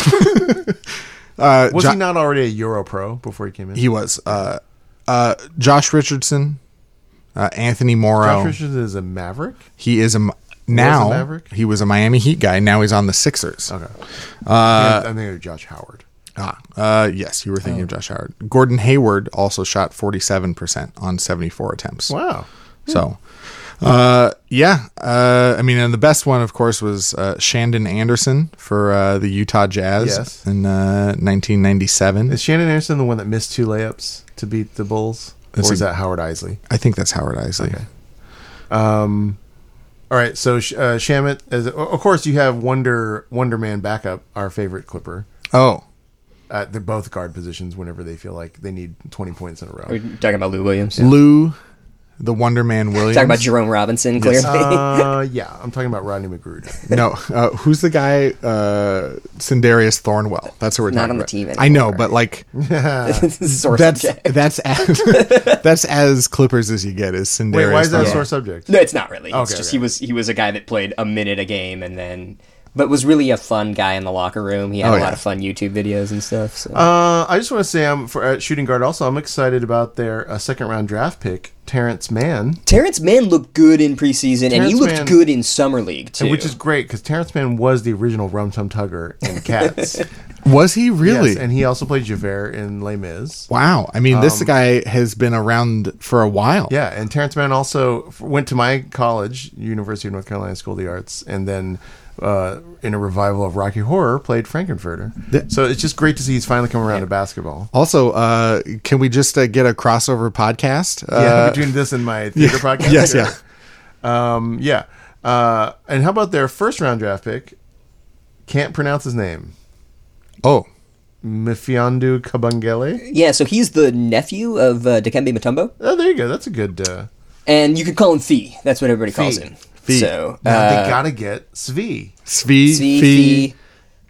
uh, Was Jo- he not already a Euro pro before he came in? He was. Uh, uh, Josh Richardson, uh, Anthony Morrow. Josh Richardson is a Maverick. He is a m- now. Maverick? He was a Miami Heat guy. Now he's on the Sixers. Okay. Uh, I'm thinking of Josh Howard. Ah, uh, yes, you were thinking of Josh Howard. Gordon Hayward also shot forty-seven percent on seventy-four attempts. Wow. So, uh, yeah, uh, I mean, and the best one, of course, was uh, Shandon Anderson for uh, the Utah Jazz Yes. in uh, nineteen ninety-seven. Is Shannon Anderson the one that missed two layups to beat the Bulls, That's or is a- that Howard Isley? I think that's Howard Isley. Okay. Um, all right. So Sh- uh, Shamet, is, of course, you have Wonder Wonder Man backup, our favorite Clipper. Oh, Uh, they're both guard positions whenever they feel like they need twenty points in a row. Are you talking about Lou Williams? Lou, the Wonder Man Williams. Talking about Jerome Robinson, clearly. Uh, yeah, I'm talking about Rodney McGruder. No, uh, who's the guy? Uh, Sindarius Thornwell. That's what we're Not talking on the about. team I know, anymore. but like Sore that's subject. that's as, that's as Clippers as you get. Is Sindarius? Wait, why is that a Thornwell. sore subject? No, it's not really. It's Okay, just okay. he was he was a guy that played a minute a game and then, but was really a fun guy in the locker room. He had Oh, a yeah. lot of fun YouTube videos and stuff. So. Uh, I just want to say, I'm for uh, shooting guard. Also, I'm excited about their uh, second round draft pick, Terrence Mann, Terrence Mann looked good in preseason, and he Terrence looked Mann- good in summer league too. and which is great because Terrence Mann was the original Rum Tum Tugger in Cats. Was he really? Yes, and he also played Javert in Les Mis. Wow. I mean, this Um, guy has been around for a while. Yeah, and Terrence Mann also f- went to my college, University of North Carolina School of the Arts, and then uh, in a revival of Rocky Horror, played Frankenfurter. Th- So it's just great to see he's finally coming around to basketball. Also, uh, can we just uh, get a crossover podcast? Yeah, Uh, between this and my theater podcast. yes, Sure. yeah. Um, yeah. Uh, and how about their first round draft pick? Can't pronounce his name. Oh, Mfiondu Kabengele. yeah, so he's the nephew of uh, Dikembe Mutombo, Oh, there you go. That's a good. Uh, and you could call him Fee. That's what everybody calls Fee. him. Fee. So now uh, they gotta get Svi. Svi, Fee, Fee, Fee.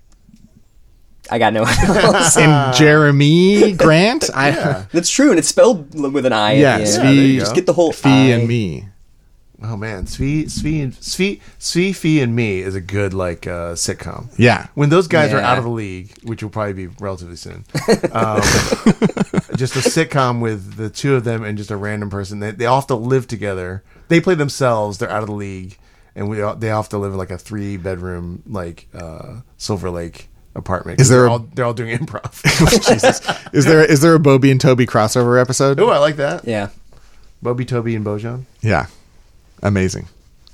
I got no one else. and Jeremy Grant. I That's true, and it's spelled with an I. yeah, at the end. Yeah, there you Svi, Just get the whole Fee I. and me. Oh man, Svi, Svi, and Svi, Svi, Fee, and Me is a good like uh, sitcom. Yeah. When those guys are Yeah. out of the league, which will probably be relatively soon, um, just a sitcom with the two of them and just a random person. They, they all have to live together. They play themselves. They're out of the league, and we all, they all have to live in like a three bedroom like uh, Silver Lake apartment. Is there They're a- all, they're all doing improv. Jesus. Is there is there a Bobby and Toby crossover episode? Oh, I like that. Yeah. Bobby, Toby, and Bojan. Yeah. Amazing.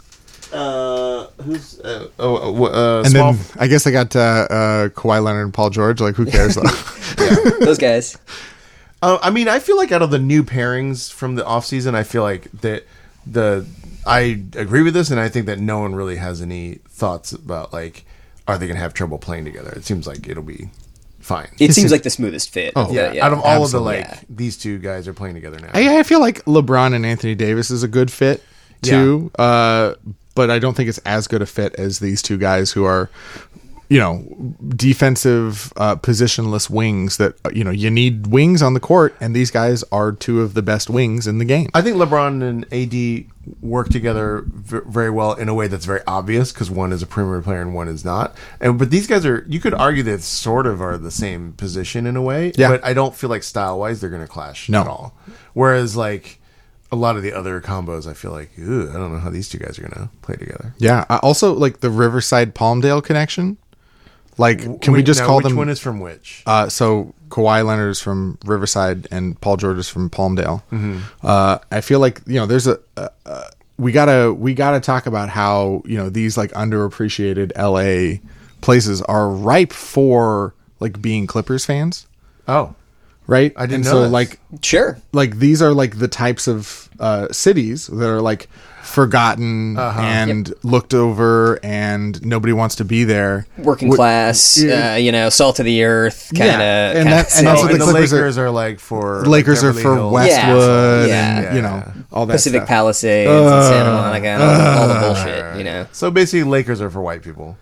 Uh, who's uh, oh uh, And small, then I guess I got uh, uh, Kawhi Leonard and Paul George. Like, who cares though? Those guys. Uh, I mean, I feel like out of the new pairings from the offseason, I feel like that the I agree with this, and I think that no one really has any thoughts about like, are they going to have trouble playing together? It seems like it'll be fine. It seems like the smoothest fit. Oh, yeah, yeah. out of all absolutely. of the like, these two guys are playing together now. I, I feel like LeBron and Anthony Davis is a good fit too, uh, but I don't think it's as good a fit as these two guys who are, you know, defensive uh, positionless wings. That uh, you know you need wings on the court, and these guys are two of the best wings in the game. I think LeBron and A D work together v- very well in a way that's very obvious because one is a perimeter player and one is not. And but these guys are, you could argue that sort of are the same position in a way. Yeah. But I don't feel like style wise they're going to clash No. at all. Whereas like a lot of the other combos, I feel like, ooh, I don't know how these two guys are going to play together. Yeah. Uh, also, like the Riverside Palmdale connection. Like, can we Wait, just now, call which them? one is from which? Uh, so Kawhi Leonard is from Riverside and Paul George is from Palmdale. Mm-hmm. Uh, I feel like you know there's a, a, a we gotta we gotta talk about how you know these like underappreciated L A places are ripe for like being Clippers fans, Oh, right? I didn't and know so this. like Sure. like these are like the types of uh, cities that are like forgotten Uh-huh. and looked over and nobody wants to be there. Working Wh- class, Yeah. uh, you know, salt of the earth kind of. Yeah, and that- and oh, that's what and the the Clippers are- Lakers are, like for The Lakers like are Beverly for Hills. Westwood Yeah, and you know yeah. all that Pacific stuff. Palisades and Santa Monica and all, the- all the bullshit, you know. So basically, Lakers are for white people.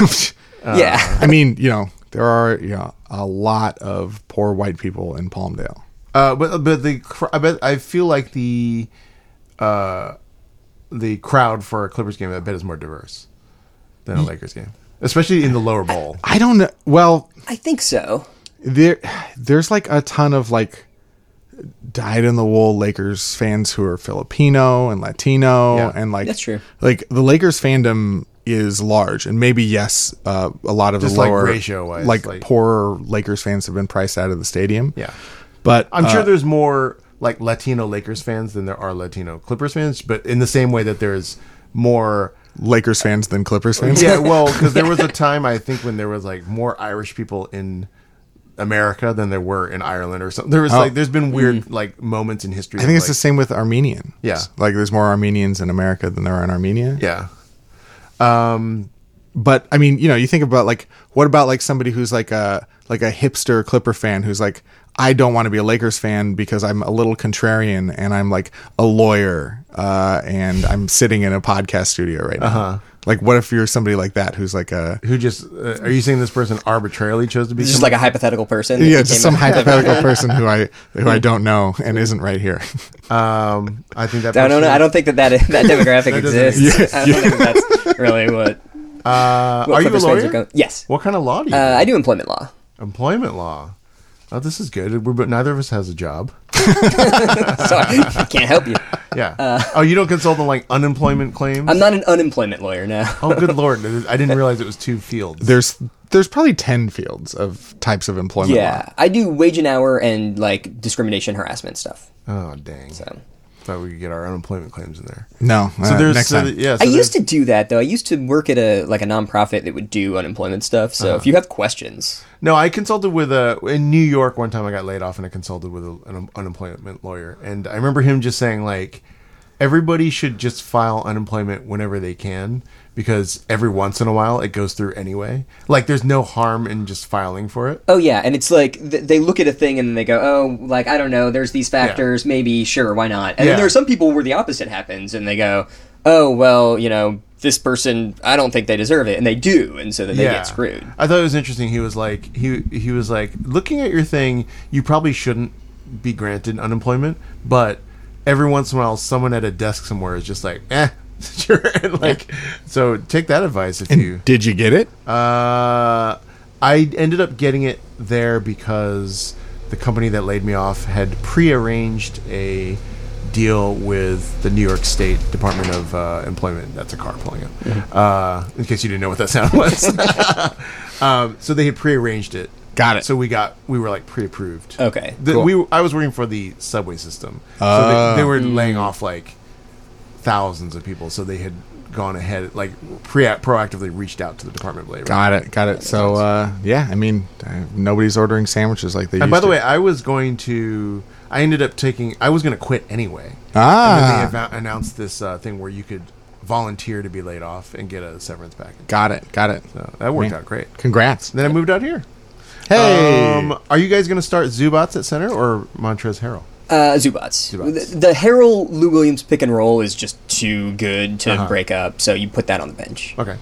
yeah. I mean, you know, there are you know a lot of poor white people in Palmdale. Uh, but but the cr- I bet I feel like the uh, the crowd for a Clippers game I bet is more diverse than a Lakers game, especially in the lower bowl. I don't know. Well, I think so. there there's like a ton of like dyed in the wool Lakers fans who are Filipino and Latino Yeah. and like That's true. Like the Lakers fandom is large and maybe yes, uh, a lot of Just, the like, lower ratio-wise, like, like- poorer Lakers fans have been priced out of the stadium. Yeah, But I'm uh, sure there's more like Latino Lakers fans than there are Latino Clippers fans. But in the same way that there's more. Lakers fans than Clippers fans. Yeah, well, because there was a time I think when there was like more Irish people in America than there were in Ireland or something. There was Oh. like there's been weird like moments in history. I think of, it's the like, same with Armenians. Yeah. Like there's more Armenians in America than there are in Armenia. Yeah. Um, but I mean, you know, you think about like, what about like somebody who's like a like a hipster Clipper fan who's like, I don't want to be a Lakers fan because I'm a little contrarian and I'm like a lawyer uh, and I'm sitting in a podcast studio right now. Uh-huh. Like, what if you're somebody like that who's like a Who just uh, are you saying this person arbitrarily chose to be It's just somebody- like a hypothetical person. that yeah, became just some a- hypothetical person who I who I don't know and isn't right here. Um, I think that. I don't know. person- I don't think that that, that demographic That doesn't exists. Yeah, I don't think that that's really what. Uh, what are you a Clippers fans lawyer? are going- Yes, What kind of law do you? uh, do? I do employment law. Employment law. Oh, this is good. We're, but neither of us has a job. Sorry, I can't help you. Yeah. oh, you don't consult on like unemployment claims? Uh, I'm not an unemployment lawyer now. Oh, good lord! I didn't realize it was two fields. There's there's probably ten fields of types of employment Yeah, law. I do wage and hour and like discrimination harassment stuff. Oh, dang! So Thought we could get our unemployment claims in there. No, So uh, there's next so time. th- yeah. So I there's- used to do that though. I used to work at a like a nonprofit that would do unemployment stuff. So Uh-huh. if you have questions, No, I consulted with a in New York one time. I got laid off, and I consulted with a, an unemployment lawyer. And I remember him just saying like, everybody should just file unemployment whenever they can, because every once in a while it goes through anyway. Like, there's no harm in just filing for it. oh yeah, and it's like th- they look at a thing and they go, oh, like I don't know, there's these factors, maybe sure, why not? And Yeah. then there are some people where the opposite happens, and they go, oh well, you know, this person, I don't think they deserve it, and they do, and so then they get screwed. I thought it was interesting. He was like, he he was like, looking at your thing, you probably shouldn't be granted unemployment, but every once in a while, someone at a desk somewhere is just like, eh, sure, and like, so take that advice if you. Did you get it? Uh, I ended up getting it there because the company that laid me off had prearranged a deal with the New York State Department of uh, Employment. That's a car pulling up. Uh, in case you didn't know what that sound was. um, so they had prearranged it. Got it. So we got we were like pre-approved. Okay, The, cool. we I was working for the subway system, so Oh. they, they were laying off like thousands of people. So they had gone ahead, like pre proactively reached out to the Department of Labor. Got it. Got it. So uh, yeah, I mean, uh, nobody's ordering sandwiches like they. And used by the to. way, I was going to. I ended up taking. I was going to quit anyway. Ah. And then they ava- announced this uh, thing where you could volunteer to be laid off and get a severance package. got it. Got it. So that worked Man. out great. Congrats. Then I moved out here. Hey. Um, are you guys going to start Zubats at center or Montrez Harrell? Uh, Zubats. Zubats. The, the Harrell Lou Williams pick and roll is just too good to Uh-huh. break up, so you put that on the bench. Okay.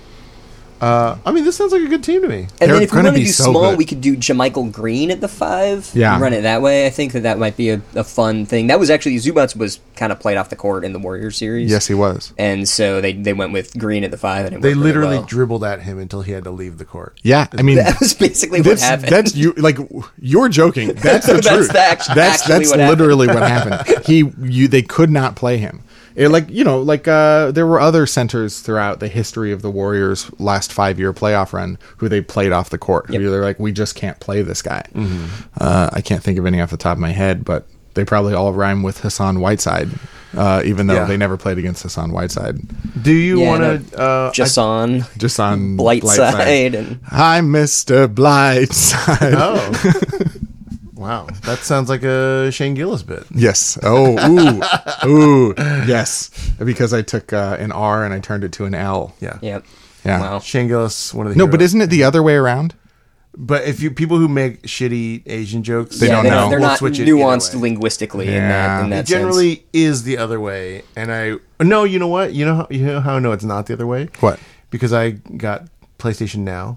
Uh, I mean, this sounds like a good team to me. And They're then if we gonna want to be do so small, good. we could do Jamichael Green at the five. Yeah. Run it that way. I think that that might be a, a fun thing. That was actually, Zubats was kind of played off the court in the Warriors series. Yes, he was. And so they, they went with Green at the five. And it They worked really literally well. dribbled at him until he had to leave the court. Yeah, I mean, That was basically what that's, happened. that's you. Like you're joking. That's the That's truth. the act- that's actually that's what happened. literally what happened. He, you, they could not play him. It, like you know, like uh, there were other centers throughout the history of the Warriors' last five-year playoff run who they played off the court. Yep. Who They're like, we just can't play this guy. Uh, I can't think of any off the top of my head, but they probably all rhyme with Hassan Whiteside, uh, even though Yeah. they never played against Hassan Whiteside. Do you Yeah, want to? Uh, just on Just on Blightside. And Hi, Mister Blightside. Oh. Wow, that sounds like a Shane Gillis bit. Yes. Oh, ooh, ooh, yes. Because I took uh, an R and I turned it to an L. Yeah. Yep. Yeah. Wow. Shane Gillis, one of the No, heroes. but isn't it the other way around? But if you people who make shitty Asian jokes, They Yeah, don't they're, know. They're We'll not switch it either nuanced way. linguistically in Yeah. that, in It that generally sense. is the other way. And I no, you know what? You know how you know how I know it's not the other way? What? Because I got PlayStation Now.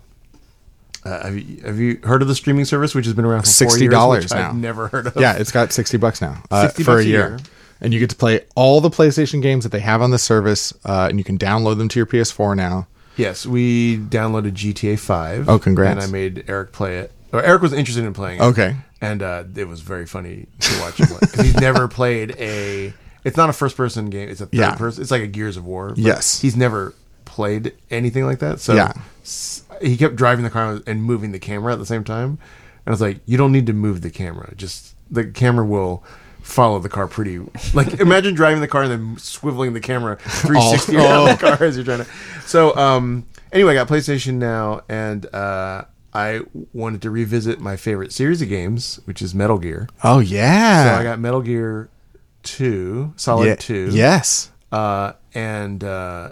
Uh, have, you, have you heard of the streaming service, which has been around for sixty four years, dollars which now. I've never heard of. Yeah, it's got sixty bucks now uh, sixty for bucks a a year. year. And you get to play all the PlayStation games that they have on the service, uh, and you can download them to your P S four now. Yes, we downloaded G T A five. Oh, congrats. And I made Eric play it. Or Eric was interested in playing it. Okay. And uh, it was very funny to watch him play. Because he's never played a... It's not a first-person game. It's a third Yeah. person. It's like a Gears of War. but Yes. He's never played anything like that. So Yeah. s- he kept driving the car and moving the camera at the same time. And I was like, you don't need to move the camera. Just... The camera will... follow the car pretty like imagine driving the car and then swiveling the camera three sixty Oh. around the car as you're trying to so um anyway I got PlayStation Now and uh I wanted to revisit my favorite series of games, which is Metal Gear. Oh, So yeah. I got Metal Gear two, Solid Ye- two. Yes. Uh and uh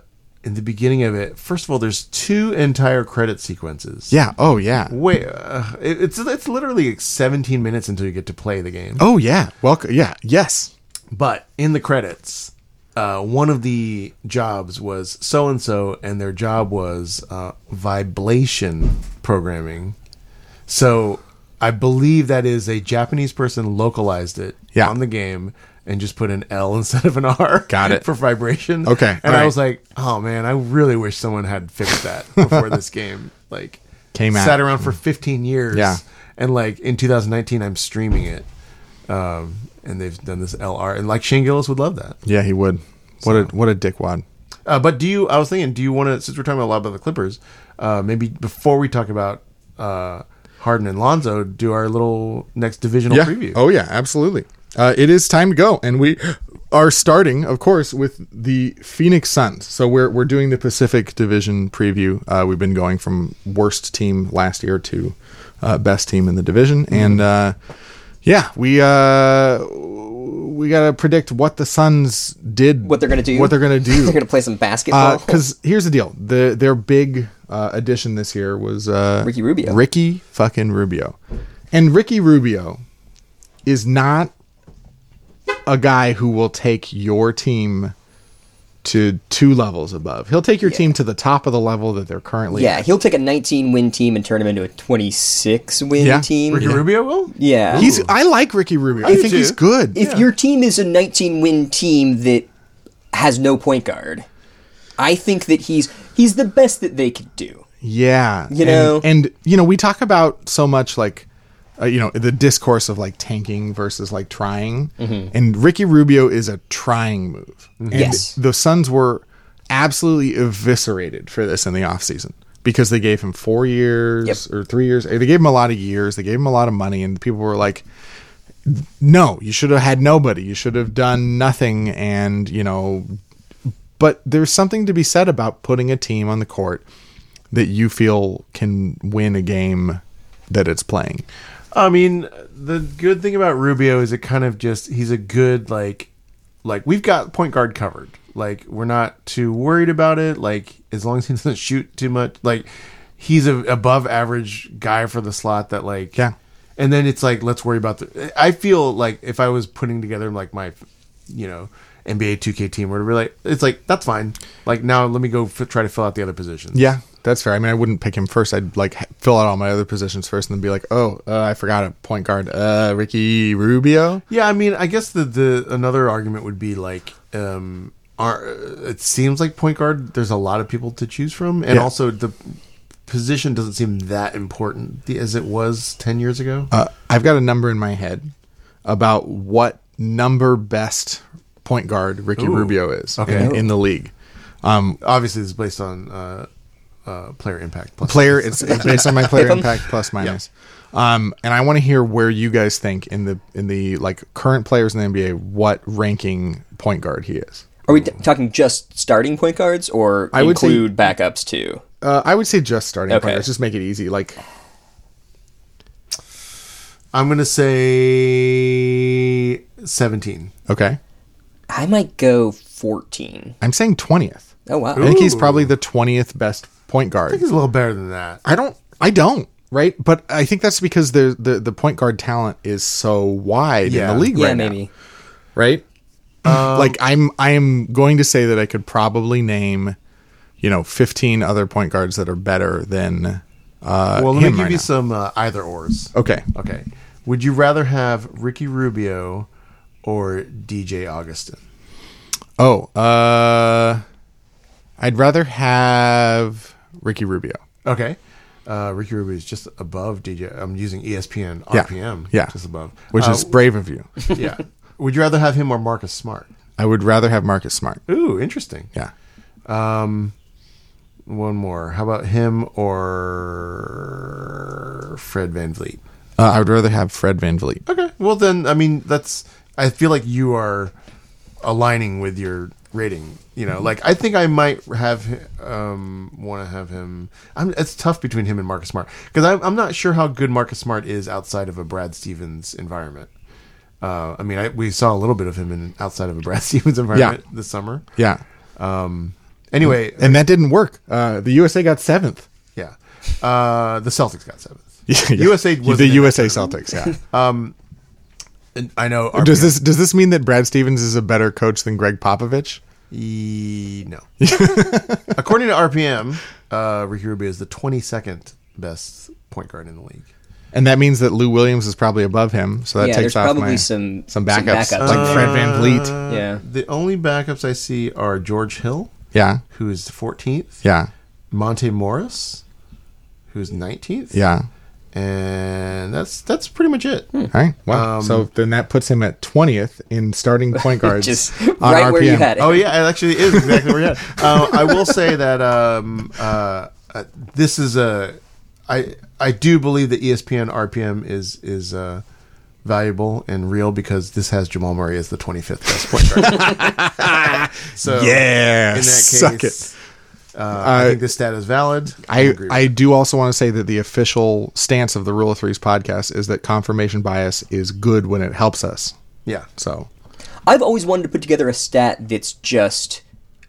in the beginning of it, first of all, there's two entire credit sequences. Yeah. Oh yeah. Wait, uh, it, it's it's literally like seventeen minutes until you get to play the game. Oh yeah. Welcome. Yeah. Yes. But in the credits, uh, one of the jobs was so and so, and their job was uh, viblation programming. So I believe that is a Japanese person localized it Yeah. on the game and just put an L instead of an R. Got it. For vibration. Okay, And all I right. was like, oh man, I really wish someone had fixed that before this game like Came out. sat around for fifteen years. Yeah. And like in two thousand nineteen, I'm streaming it. Um, and they've done this L R, and like Shane Gillis would love that. Yeah, he would. What a what a dickwad. Uh, but do you? I was thinking, do you want to? Since we're talking a lot about the Clippers, uh, maybe before we talk about uh, Harden and Lonzo, do our little next divisional Yeah. preview. Oh yeah, absolutely. Uh, it is time to go, and we are starting, of course, with the Phoenix Suns. So we're we're doing the Pacific Division preview. Uh, we've been going from worst team last year to uh, best team in the division, and uh, yeah, we uh, we gotta predict what the Suns did, What they're gonna do? what they're gonna do. They're gonna play some basketball. Because here's the deal: the their big uh, addition this year was uh, Ricky Rubio. Ricky fucking Rubio, and Ricky Rubio is not a guy who will take your team to two levels above. He'll take your team to the top of the level that they're currently yeah, at. he'll take a nineteen win team and turn him into a twenty-six win Yeah. team. Ricky Rubio will. Yeah. He's. I like Ricky Rubio. I, do think too. he's good. if your team is a nineteen win team that has no point guard, I think that he's he's the best that they could do. Yeah, You and, know? and you know, we talk about so much like, uh, you know, the discourse of like tanking versus like trying, and Ricky Rubio is a trying move. And Yes. the Suns were absolutely eviscerated for this in the offseason because they gave him four years Yep. or three years. They gave him a lot of years. They gave him a lot of money, and people were like, "No, you should have had nobody. You should have done nothing." And you know, but there's something to be said about putting a team on the court that you feel can win a game that it's playing. I mean, the good thing about Rubio is it kind of just he's a good like like we've got point guard covered. Like we're not too worried about it. Like as long as he doesn't shoot too much, like he's a above average guy for the slot that like Yeah. And then it's like let's worry about the. I feel like if I was putting together like my, you know, N B A two K team or whatever, like it's like that's fine. Like now let me go f- try to fill out the other positions. Yeah, that's fair. I mean, I wouldn't pick him first. I'd like h- fill out all my other positions first and then be like, oh, uh, I forgot a point guard. Uh, Ricky Rubio. Yeah, I mean, I guess the the another argument would be like, um, are it seems like point guard. There's a lot of people to choose from, and Yeah. also the position doesn't seem that important as it was ten years ago. Uh, I've got a number in my head about what number best point guard Ricky Ooh. Rubio is Okay. in, in the league. Um, Obviously, it's based on uh, uh, player impact. Plus player, it's, it's based on my player Pick 'em. impact plus minus. Um, and I want to hear where you guys think in the in the like current players in the N B A what ranking point guard he is. Are we t- talking just starting point guards or I would say- include backups too? Uh, I would say just starting Okay. point guards. Just make it easy. Like I'm gonna say seventeen. okay, I might go fourteen. I'm saying twentieth. Oh wow. I think he's Ooh. probably the twentieth best point I guard. think he's a little better than that. I don't. I don't. Right, but I think that's because the the, the point guard talent is so wide Yeah. in the league Yeah, right maybe. now. Right? like I'm I'm going to say that I could probably name, you know, fifteen other point guards that are better than uh Well, let me him give right you now. some uh, either ors. Okay. Okay. Would you rather have Ricky Rubio or D J Augustin? Oh, uh I'd rather have Ricky Rubio. Okay. Uh, Ricky Rubio is just above D J. I'm using E S P N Yeah. R P M. Yeah. Just above. Which Uh, is brave of you. yeah. Would you rather have him or Marcus Smart? I would rather have Marcus Smart. Ooh, interesting. Yeah. Um, one more. How about him or Fred VanVleet? Uh, I would rather have Fred VanVleet. Okay. Well, then, I mean, that's. I feel like you are aligning with your rating. You know, like I think I might have um want to have him. I'm. It's tough between him and Marcus Smart because I'm. I'm not sure how good Marcus Smart is outside of a Brad Stevens environment. Uh, I mean, I, we saw a little bit of him in outside of a Brad Stevens environment this summer. Yeah. Anyway, And that didn't work. Uh, the U S A got seventh. yeah, uh, the Celtics got seventh. Yeah, U S A wasn't the in U S A that Celtics. Yeah. And I know. does this does this mean that Brad Stevens is a better coach than Greg Popovich? E- no. According to R P M, uh, Ricky Rubio is the twenty-second best point guard in the league. And that means that Lou Williams is probably above him. So that Yeah, takes there's off probably my, some- some some backups, backups like in Fred there. Van Vliet. Uh, Yeah. The only backups I see are George Hill, Yeah. who is fourteenth. Yeah. Monte Morris, who's nineteenth. Yeah. And that's that's pretty much it. All right. Wow. Um, so then that puts him at twentieth in starting point guards. Just on right where you R P M. had it. Oh yeah, it actually is exactly where you're at. Uh, I will say that um, uh, uh, this is a. I I do believe that E S P N R P M is is uh, valuable and real because this has Jamal Murray as the twenty-fifth best point guard. So Yeah, in that suck case, uh, I think this stat is valid. I, agree with I it. do also want to say that the official stance of the Rule of Threes podcast is that confirmation bias is good when it helps us. Yeah. So I've always wanted to put together a stat that's just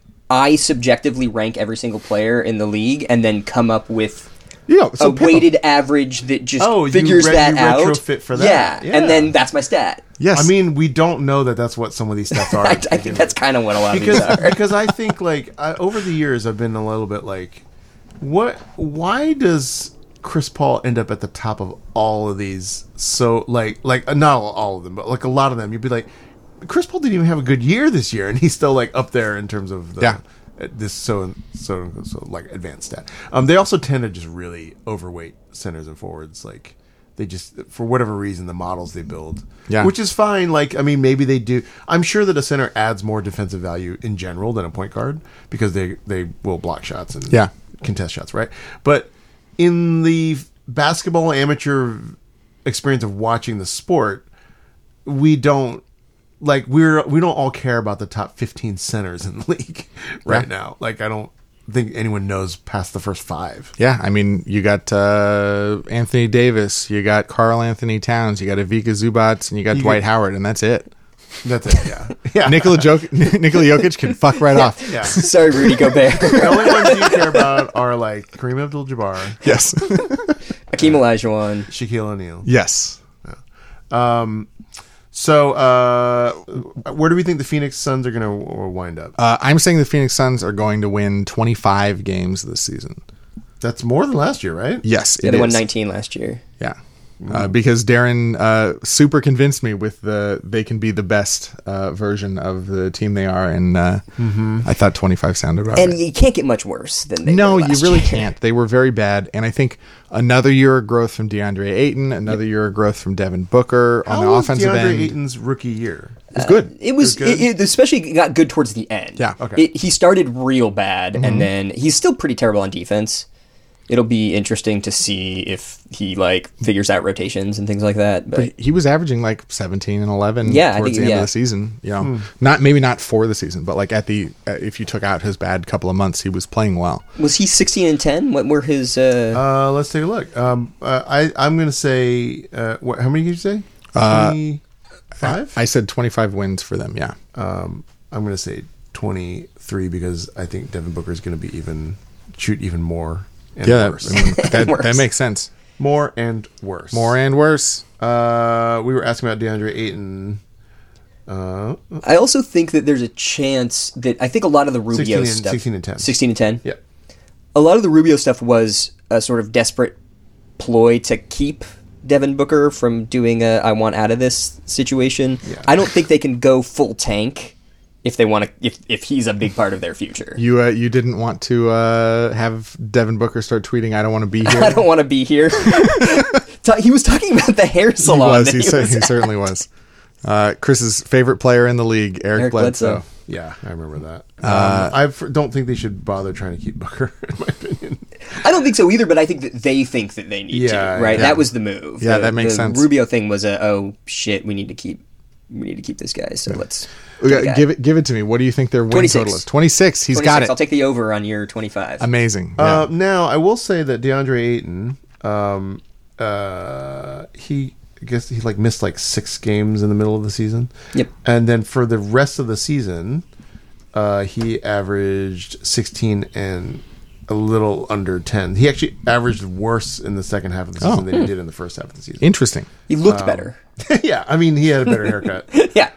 I subjectively rank every single player in the league and then come up with yeah, so a weighted average that just Oh, you figures re- that you out. retrofit for that. Yeah, Yeah. and then that's my stat. yes, I mean, we don't know that that's what some of these stats are. I, I think that's kind of what a lot of because these are. because I think like I, over the years I've been a little bit like, what? Why does Chris Paul end up at the top of all of these? So like like uh, not all, all of them, but like a lot of them. You'd be like, Chris Paul didn't even have a good year this year, and he's still like up there in terms of the, Yeah. uh, this so so so like advanced stat. Um, they also tend to just really overweight centers and forwards like. They just, for whatever reason, the models they build, Yeah. which is fine. Like, I mean, maybe they do. I'm sure that a center adds more defensive value in general than a point guard because they they will block shots and Yeah. contest shots, right? But in the basketball amateur experience of watching the sport, we don't like we're we don't all care about the top fifteen centers in the league right Yeah. now. Like, I don't think anyone knows past the first five. yeah. I mean, you got uh, Anthony Davis, you got Karl Anthony Towns, you got Ivica Zubats, and you got You Dwight got- Howard, and that's it. That's it. Yeah, yeah. Nikola, Jok- Nikola Jokic can fuck right off. yeah. Sorry, Rudy Gobert. The only ones you care about are like Kareem Abdul-Jabbar, Yes, Akeem Olajuwon. Shaquille O'Neal. yes. So, uh, where do we think the Phoenix Suns are going to wind up? Uh, I'm saying the Phoenix Suns are going to win twenty-five games this season. That's more than last year, right? Yes, Yeah, it they won is. nineteen last year. Yeah. Uh, because Darren uh, super convinced me with the they can be the best uh, version of the team they are, and uh, I thought twenty-five sounded right. And you can't get much worse than they No, were you last really year. can't. They were very bad, and I think another year of growth from DeAndre Ayton, another year of growth from Devin Booker on How the was offensive DeAndre end. Ayton's rookie year? It's good. It was, It was good? it, it especially got good towards the end. Yeah. Okay. It, he started real bad, Mm-hmm. and then he's still pretty terrible on defense. It'll be interesting to see if he like figures out rotations and things like that. But He was averaging like seventeen and eleven Yeah, I towards think- the end yeah. of the season. You know, Hmm. not maybe not for the season, but like at the uh, if you took out his bad couple of months, he was playing well. was he sixteen and ten? What were his? Uh, Uh, let's take a look. Um, uh, I I'm going to say uh, what? How many did you say? Twenty-five. I said twenty-five wins for them. Yeah. um, I'm going to say twenty-three because I think Devin Booker is going to be even shoot even more and Yeah, worse. I mean, that, Worse. that makes sense. more and worse. More and worse. Uh, we were asking about DeAndre Ayton. Uh, I also think that there's a chance that I think a lot of the Rubio sixteen and, stuff, sixteen and ten. sixteen and ten. Yeah. A lot of the Rubio stuff was a sort of desperate ploy to keep Devin Booker from doing a I want out of this situation. Yeah. I don't think they can go full tank if they want to if if he's a big part of their future. You uh, you didn't want to uh, have Devin Booker start tweeting, "I don't want to be here." I don't want to be here. Ta- he was talking about the hair He salon. was. that He, he cer- was he at. certainly was. Uh, Chris's favorite player in the league, Eric, Eric Bledsoe. Bledsoe. Yeah, I remember that. Um, I f- don't think they should bother trying to keep Booker, in my opinion. I don't think so either, but I think that they think that they need Yeah, to. Right? yeah. That was the move. Yeah, The- that makes the sense. Rubio thing was a oh shit, we need to keep we need to keep this guy. So let's We got- the guy. give it, give it to me. What do you think their win twenty-six. total is? Twenty-six. He's got it. I'll take the over on year twenty-five. Amazing. Yeah. Uh, now, I will say that DeAndre Ayton, um, uh, he, I guess he like missed like six games in the middle of the season. Yep. And then for the rest of the season, uh, he averaged sixteen and a little under ten. He actually averaged worse in the second half of the season Oh. than he did in the first half of the season. Interesting. He looked better. Yeah, I mean, he had a better haircut. Yeah.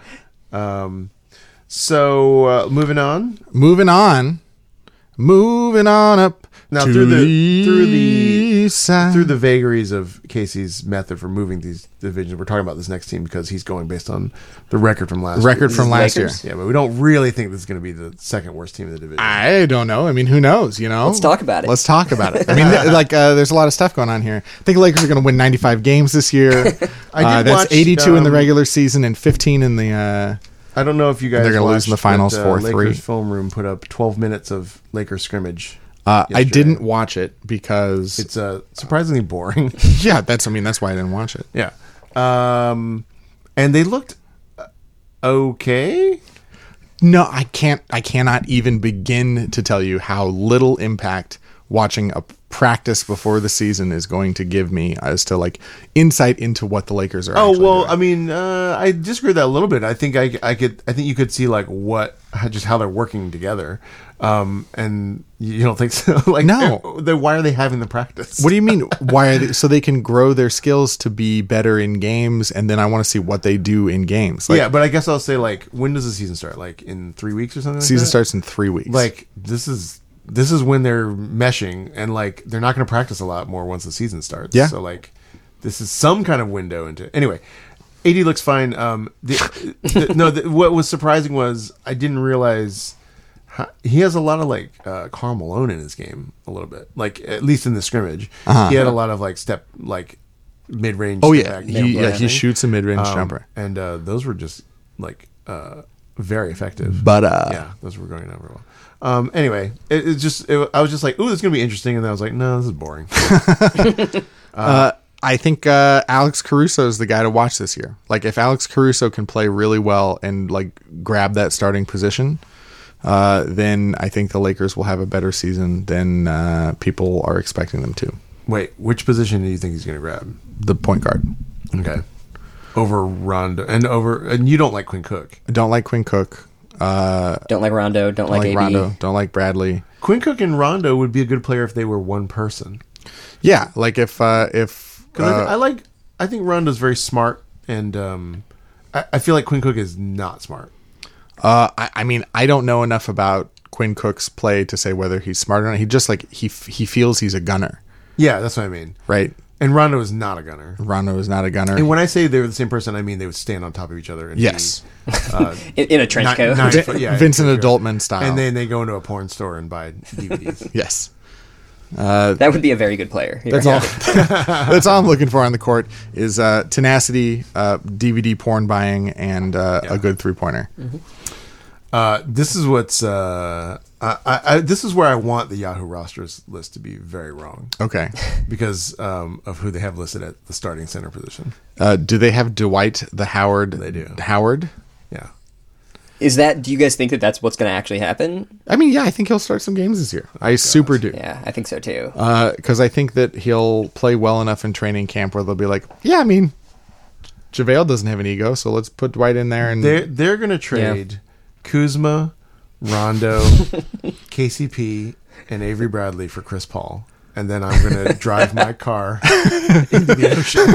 So, uh, moving on. Moving on. Moving on up. Now, to through the- through the- side. Through the vagaries of Casey's method for moving these divisions, we're talking about this next team because he's going based on the record from last record year. from last Lakers? year. Yeah, but we don't really think this is going to be the second worst team in the division. I don't know. I mean, who knows? You know. Let's talk about it. Let's talk about it. I mean, th- like, uh, there's a lot of stuff going on here. I think the Lakers are going to win ninety-five games this year. I did uh, that's watch, eighty-two in the um, regular season and fifteen in the. Uh, I don't know if you guys They're gonna lose watched, in the finals but, uh, four three. Lakers film room put up twelve minutes of Lakers scrimmage. uh, I yesterday. didn't watch it because It's uh, surprisingly boring. yeah, that's. I mean, that's why I didn't watch it. Yeah. Um, and they looked uh, okay. No, I can't. I cannot even begin to tell you how little impact watching a practice before the season is going to give me as to like insight into what the Lakers are. Oh actually well, doing. I mean, uh, I disagree with that a little bit. I think I, I could, I think you could see like what, how- just how they're working together, um, and you don't think so? Like, No. then why are they having the practice? What do you mean? Why are they, so they can grow their skills to be better in games, and then I want to see what they do in games. Like, yeah, but I guess I'll say like, when does the season start? Like in three weeks or something. Like season that? starts in three weeks. Like this is this is when they're meshing, and like they're not going to practice a lot more once the season starts. Yeah. So like, this is some kind of window into. Anyway, A D looks fine. Um, the, the, no, the, what was surprising was I didn't realize how, he has a lot of like uh, Karl Malone in his game a little bit. Like at least in the scrimmage, Uh-huh. he had a lot of like step like mid range. oh yeah, he, yeah, he shoots a mid range Um, jumper. and uh, those were just like uh, very effective. But uh, yeah, those were going over well. Um, anyway, it, it just it, I was just like, "Ooh, this is gonna be interesting," and then I was like, "No, this is boring." Uh, I think uh, Alex Caruso is the guy to watch this year. Like, if Alex Caruso can play really well and like grab that starting position, uh, then I think the Lakers will have a better season than uh, people are expecting them to. Wait, which position do you think he's gonna grab? The point guard. Okay, over Rondo and over, and you don't like Quinn Cook. I don't like Quinn Cook. Uh, Don't like Rondo. Don't, don't like, like A B. Rondo. Don't like Bradley. Quinn Cook and Rondo would be a good player if they were one person. Yeah, like if uh, if Because uh, I, I like, I think Rondo's very smart, and um, I, I feel like Quinn Cook is not smart. Uh, I, I mean, I don't know enough about Quinn Cook's play to say whether he's smart or not. He just like he f- he feels he's a gunner, Yeah, that's what I mean. right? And Rondo is not a gunner. Rondo is not a gunner. And when I say they were the same person, I mean they would stand on top of each other. And Yes. be, uh, In, in a trench nine- coat. nine Vin- foot- yeah, Vincent yeah, Adultman style. And then they go into a porn store and buy D V Ds. yes, That would be a very good player. that's all. That's all I'm looking for on the court is uh, tenacity, uh, D V D porn buying, and uh, Yeah. a good three pointer. Uh, this is what's. Uh, I, I, I, this is where I want the Yahoo rosters list to be very wrong Okay. because um, of who they have listed at the starting center position. Uh, do they have Dwight the Howard? They do. Howard. Yeah. Is that? Do you guys think that that's what's going to actually happen? I mean, yeah, I think he'll start some games this year. I super do. Yeah, I think so too. Because I think that he'll play well enough in training camp where they'll be like, yeah, I mean, JaVale doesn't have an ego, so let's put Dwight in there. And They're they're gonna trade Kuzma, Rondo, K C P, and Avery Bradley for Chris Paul, and then I'm gonna drive my car into the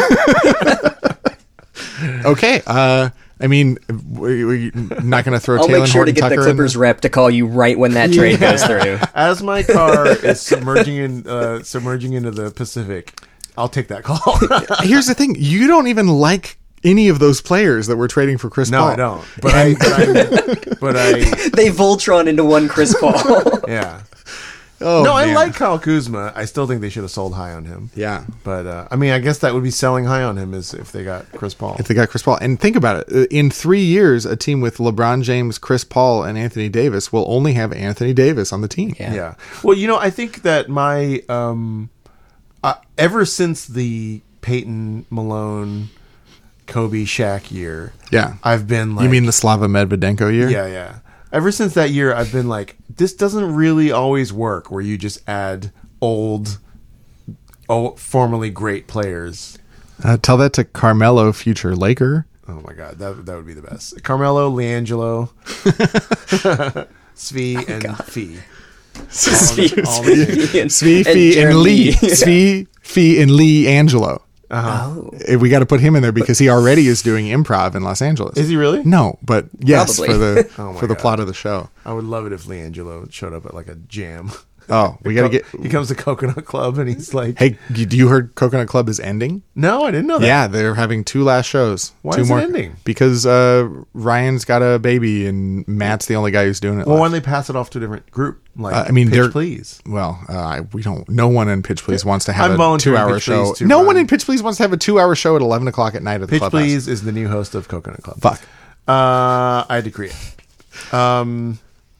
ocean. okay, uh, I mean, we, we not going to throw I'll Taylor make sure to Horton get the Tucker Clippers in. rep to call you right when that trade goes through. As my car is submerging in uh, submerging into the Pacific, I'll take that call. Here's the thing: you don't even like any of those players that we're trading for Chris No, Paul. I don't. But I, but I, but I, They Voltron into one Chris Paul. yeah. Oh, no, I man. like Kyle Kuzma. I still think they should have sold high on him. Yeah. But uh, I mean, I guess that would be selling high on him is if they got Chris Paul. If they got Chris Paul, and think about it, uh, in three years, a team with LeBron James, Chris Paul, and Anthony Davis will only have Anthony Davis on the team. Yeah. Yeah. Well, you know, I think that my um, uh, ever since the Peyton Malone, Kobe, Shaq year, Yeah. I've been like, You mean the Slava Medvedenko year? yeah, yeah. Ever since that year, I've been like, this doesn't really always work. Where you just add old, old formerly great players. Uh, tell that to Carmelo, future Laker. Oh my god, that that would be the best. Carmelo, Leangelo, Svi and Fee. Svi, all the names. Svi and- Svi, and Fee, and Jeremy. Lee. Svi, Fee, and Lee Angelo. Oh. Eh, We got to put him in there because he already is doing improv in Los Angeles. Is he really? No, but yes, Probably. for the Oh my for the God. plot of the show. I would love it if Leangelo showed up at like a jam. Oh, we got to get. He comes to Coconut Club and he's like, Hey, you, you heard Coconut Club is ending? no, I didn't know that. Yeah, they're having two last shows. Why two is it more ending? Because uh, Ryan's got a baby and Matt's the only guy who's doing it. Well, left. why don't they pass it off to a different group? Like, Uh, I mean, Pitch they're- Please. Well, uh, I- we don't. No one in Pitch Please wants to have I'm a volunteering two-hour Pitch show. Please to No run. one in Pitch Please wants to have a two-hour show at eleven o'clock at night at the Pitch clubhouse. Please is the new host of Coconut Club. Fuck. Uh, I decree it. Um,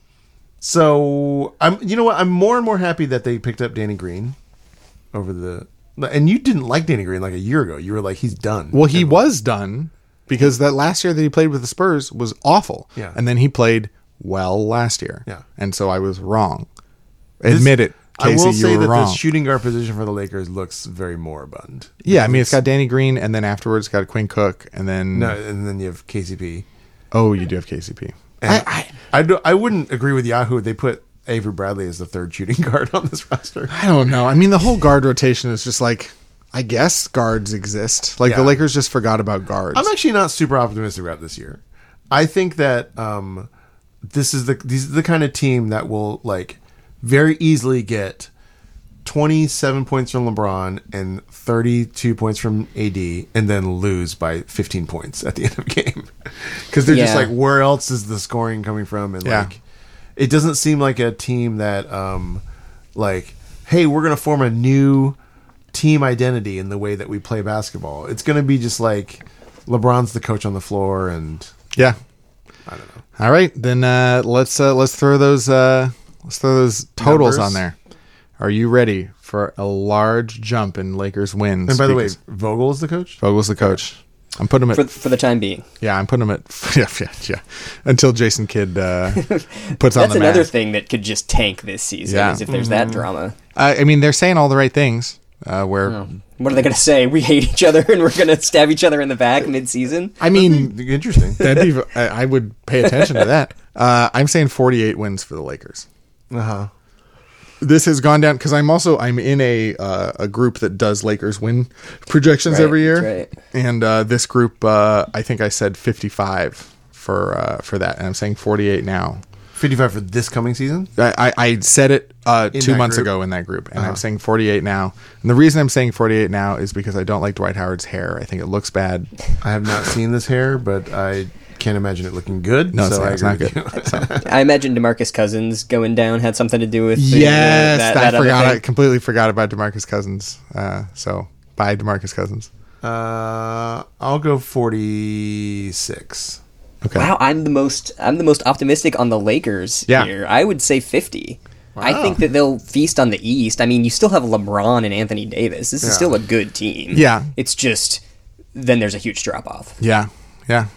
so I'm, you know what? I'm more and more happy that they picked up Danny Green over the. And you didn't like Danny Green like a year ago. You were like, he's done. Well, he was done because that last year that he played with the Spurs was awful. Yeah. And then he played well last year. Yeah. And so I was wrong. This- Admit it, I Casey, will you say were that wrong. the shooting guard position for the Lakers looks very moribund. Yeah, I mean, it's got Danny Green, and then afterwards got Quinn Cook, and then No, and then you have K C P. oh, you do have K C P. And I, I, do, I wouldn't agree with Yahoo if they put Avery Bradley as the third shooting guard on this roster. I don't know. I mean, the whole guard rotation is just like, I guess guards exist. Like Yeah. the Lakers just forgot about guards. I'm actually not super optimistic about this year. I think that um, this is the these are the kind of team that will like very easily get twenty-seven points from LeBron and thirty-two points from A D, and then lose by fifteen points at the end of the game because they're just Yeah. like, where else is the scoring coming from? And Yeah. like, it doesn't seem like a team that um, like, hey, we're gonna form a new team identity in the way that we play basketball. It's going to be just like LeBron's the coach on the floor, and yeah. I don't know. All right, then uh, let's uh, let's throw those uh, let's throw those totals Numbers. on there. Are you ready for a large jump in Lakers wins? And by the way, Because Vogel is the coach. Vogel's the coach. I'm putting him at For, for the time being. yeah. I'm putting him at yeah yeah, yeah. Until Jason Kidd uh, puts on That's the another mask. thing that could just tank this season, Yeah. is if there's that drama. I, I mean, they're saying all the right things. Uh, where What are they going to say? We hate each other and we're going to stab each other in the back mid-season? I mean, Interesting. that'd be I, I would pay attention to that. Uh, I'm saying forty-eight wins for the Lakers. Uh huh. This has gone down because I'm also I'm in a uh, a group that does Lakers win projections Right, every year, that's right. and uh, this group uh, I think I said fifty-five for uh, for that, and I'm saying forty-eight now. fifty-five for this coming season. I, I, I said it uh, In two that months group? ago in that group, and Uh-huh. I'm saying forty-eight now. And the reason I'm saying forty-eight now is because I don't like Dwight Howard's hair. I think it looks bad. I have not seen this hair, but I can't imagine it looking good. No, it's so not, I it's not agree good. with you. So. I imagine DeMarcus Cousins going down had something to do with the, Yes, uh, that, I that other forgot. I thing. completely forgot about DeMarcus Cousins. Uh, so bye, DeMarcus Cousins. Uh, I'll go forty-six. Okay. Wow, I'm the most I'm the most optimistic on the Lakers Yeah. here. I would say fifty. I Wow. think that they'll feast on the East. I mean, you still have LeBron and Anthony Davis. This is Yeah. still a good team. Yeah. It's just then there's a huge drop off. Yeah, yeah,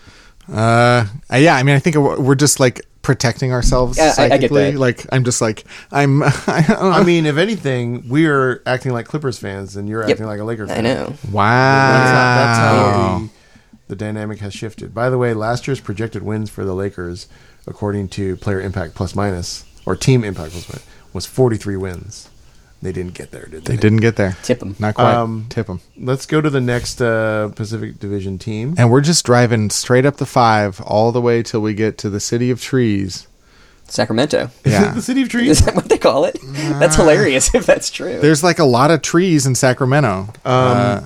uh, uh, yeah. I mean, I think we're we're just like protecting ourselves Yeah, I- I get psychically. that. Like, I'm just like I'm. I, don't know. I mean, if anything, we're acting like Clippers fans, and you're Yep. acting like a Laker fan. I know. wow. That's how, that's how the, the dynamic has shifted. By the way, last year's projected wins for the Lakers, according to Player Impact Plus Minus, or Team Impact Plus Minus, was forty-three wins. They didn't get there, did they? They didn't get there. Tip 'em. Not quite. Um, Tip them. Let's go to the next uh, Pacific Division team. And we're just driving straight up the five all the way till we get to the City of Trees. Sacramento. Is Yeah. it the City of Is Trees? that what they call it? That's hilarious if that's true. There's like a lot of trees in Sacramento. Uh,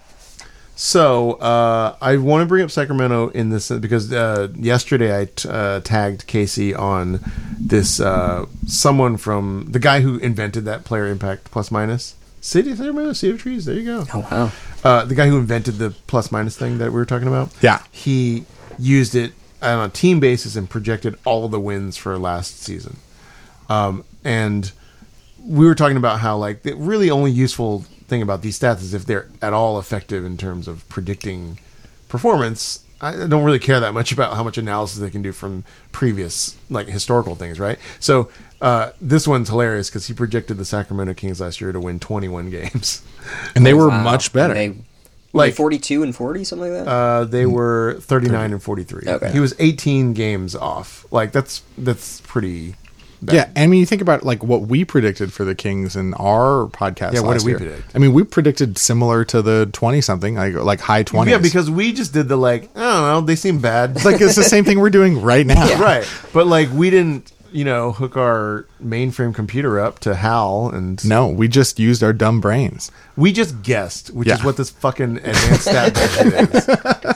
So uh, I want to bring up Sacramento in this because uh, yesterday I t- uh, tagged Casey on this uh, someone from the guy who invented that Player Impact Plus Minus. City of Sacramento, City of Trees. There you go. Oh wow. Uh, the guy who invented the plus minus thing that we were talking about. Yeah. He used it on a team basis and projected all the wins for last season. Um, and we were talking about how like the really only useful thing about these stats is if they're at all effective in terms of predicting performance. I don't really care that much about how much analysis they can do from previous like historical things, right? So uh, this one's hilarious because he projected the Sacramento Kings last year to win twenty-one games. and they were Wow. much better. They Like Like forty-two and forty, something like that. uh, they were thirty-nine and forty-three. Okay. He was eighteen games off. Like that's that's pretty. Bad. Yeah, I mean, you think about like what we predicted for the Kings in our podcast. Yeah, what last did we year. predict? I mean, we predicted similar to the twenty something, like like high twenties. Yeah, because we just did the like I don't know. They seem bad. it's like it's the same thing we're doing right now. Right, but like we didn't, you know, hook our mainframe computer up to HAL, and No, we just used our dumb brains. we just guessed, which is Yeah. what this fucking advanced stat bullshit is.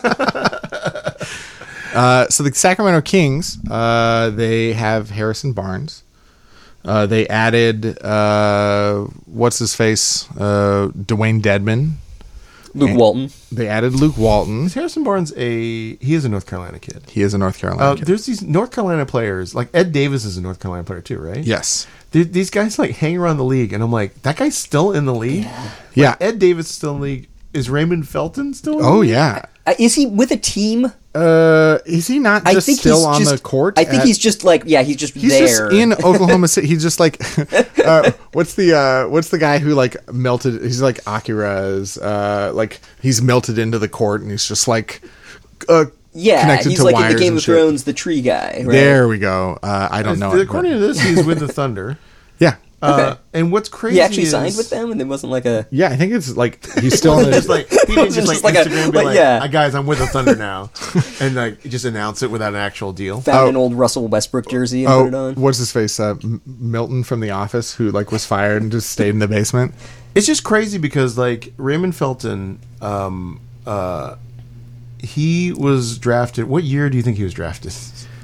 Uh, so the Sacramento Kings, uh, they have Harrison Barnes. Uh, they added uh, what's his face, uh, Dwayne Dedman. Luke Walton. They added Luke Walton. Is Harrison Barnes a? He is a North Carolina kid. He is a North Carolina Uh, kid. there's these North Carolina players, like Ed Davis is a North Carolina player too, right? Yes. Th- These guys like hang around the league, and I'm like, that guy's still in the league. Yeah. Ed Davis is still in the league. Is Raymond Felton still? In the Oh league? yeah. Uh, is he with a team? Uh, is he not I just think still he's on just, the court? I think at- he's just like yeah, he's just He's there. just in Oklahoma City. He's just like, uh, what's the uh, what's the guy who like melted? He's like Akira's. Uh, like he's melted into the court, and he's just like, uh, yeah, connected he's to like in wires the Game and of shit. Thrones, the tree guy. Right? There we go. Uh, I don't know. it, According but- to this, he's with the Thunder. yeah, Uh, Okay. and what's crazy He actually is, signed with them, and it wasn't like a. yeah. I think it's like he's still in Just the. like he didn't just, Just like, like a- Instagram be like, like, yeah. "Ah, guys, I'm with the Thunder now," and like just announce it without an actual deal. Found Oh. an old Russell Westbrook jersey and put it Oh, on. what's his face? Uh, M- Milton from The Office, who like was fired and just stayed in the basement. It's just crazy because like Raymond Felton, um, uh, he was drafted. What year do you think he was drafted?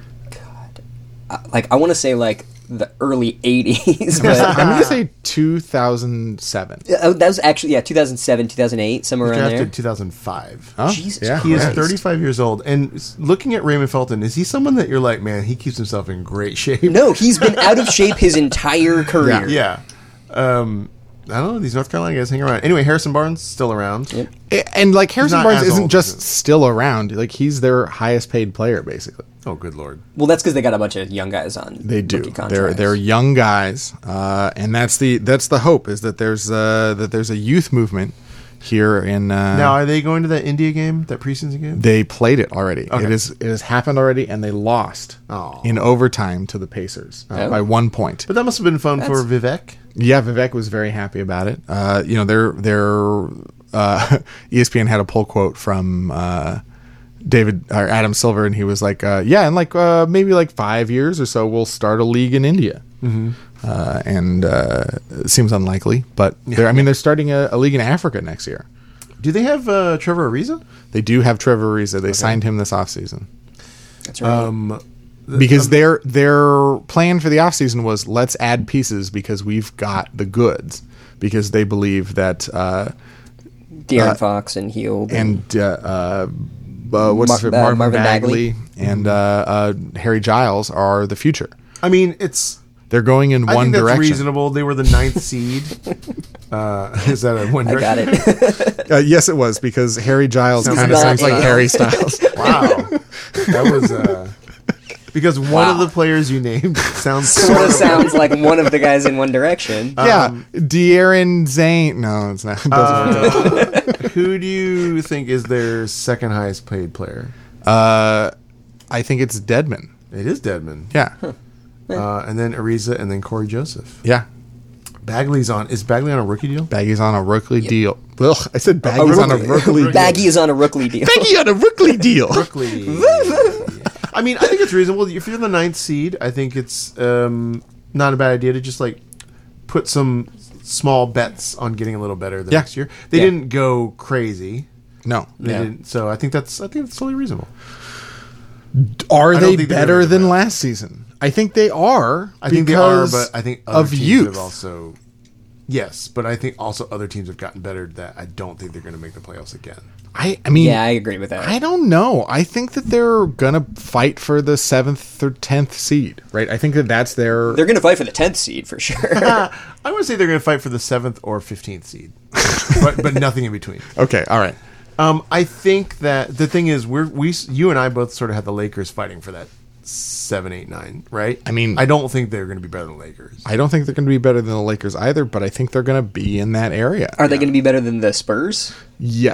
Uh, like I want to say like the early eighties, but I'm gonna say two thousand seven. oh, that was actually yeah, two thousand seven, two thousand eight, somewhere around Drafted there. two thousand five. Oh, Jesus yeah. He is Christ. thirty-five years old, and s- looking at Raymond Felton, is he someone that you're like, man, he keeps himself in great shape? No, he's been out of shape his entire career. Yeah. Um, I don't know. These North Carolina guys hang around. Anyway, Harrison Barnes still around. Yep. A- And like Harrison not Barnes as isn't old just as- still around. Like he's their highest paid player, basically. Oh, good lord. Well, that's because they got a bunch of young guys on. They do. rookie They're contracts. they're young guys, uh, and that's the that's the hope is that there's uh, that there's a youth movement here in. Uh, Now, are they going to that India game, that preseason game? they played it already. Okay. It is it has happened already, and they lost Aw. in overtime to the Pacers uh, by one point. But that must have been fun for Vivek. Yeah, Vivek was very happy about it. Uh, you know, their their uh, E S P N had a pull quote from uh, David or Adam Silver, and he was like, uh, "Yeah, in like uh, maybe like five years or so, we'll start a league in India." Mm-hmm. Uh, and uh, it seems unlikely, but they're, I mean, they're starting a, a league in Africa next year. Do they have uh, Trevor Ariza? They do have Trevor Ariza. They signed him this offseason. That's right. Um, Because their their plan for the offseason was let's add pieces because we've got the goods. Because they believe that uh, De'Aaron Fox and Heald and uh, uh, uh, what's Mar- his- uh, Marvin, Marvin Bagley, Bagley. and uh, uh, Harry Giles are the future. I mean, it's. They're going in I one think that's direction. reasonable. They were the ninth seed. Uh, is that a one I got direction? it. Uh, yes, it was because Harry Giles Sounds kind of like sounds like Styles. Harry Styles. Wow, that was uh, because one of the players you named sounds Sort of sounds like one of the guys in One Direction. yeah, De'Aaron Zane. No, it's not. It doesn't work out. Who do you think is their second highest paid player? Uh, I think it's Deadman. It is Dedman. Yeah, Uh, and then Ariza, and then Corey Joseph. yeah. Bagley's on. Is Bagley on a rookie deal? Baggy's on a rookie deal. Ugh, I said Baggy's on a rookie. rookie deal. Baggy is on a rookie deal. Baggy on a rookie deal. Brooklyn. I mean, I think it's reasonable. If you're the ninth seed, I think it's um, not a bad idea to just like put some small bets on getting a little better the Yeah. next year. They Yeah. didn't go crazy. No, They yeah. didn't, so I think that's I think that's totally reasonable. Are I don't they think they're better gonna do than that. last season? I think they are. I think they are, because but I think other of teams youth. have also yes, but I think also other teams have gotten better. That I don't think they're going to make the playoffs again. I, I mean, Yeah, I agree with that. I don't know. I think that they're gonna fight for the seventh or tenth seed, right? I think that that's their. They're going to fight for the tenth seed for sure. I would say they're going to fight for the seventh or fifteenth seed, but but nothing in between. Okay, all right. Um, I think that the thing is, we're we you and I both sort of had the Lakers fighting for that seven, eight, nine, right? I mean- I don't think they're going to be better than the Lakers. I don't think they're going to be better than the Lakers either, but I think they're going to be in that area. Are they going to be better than the Spurs? Yes.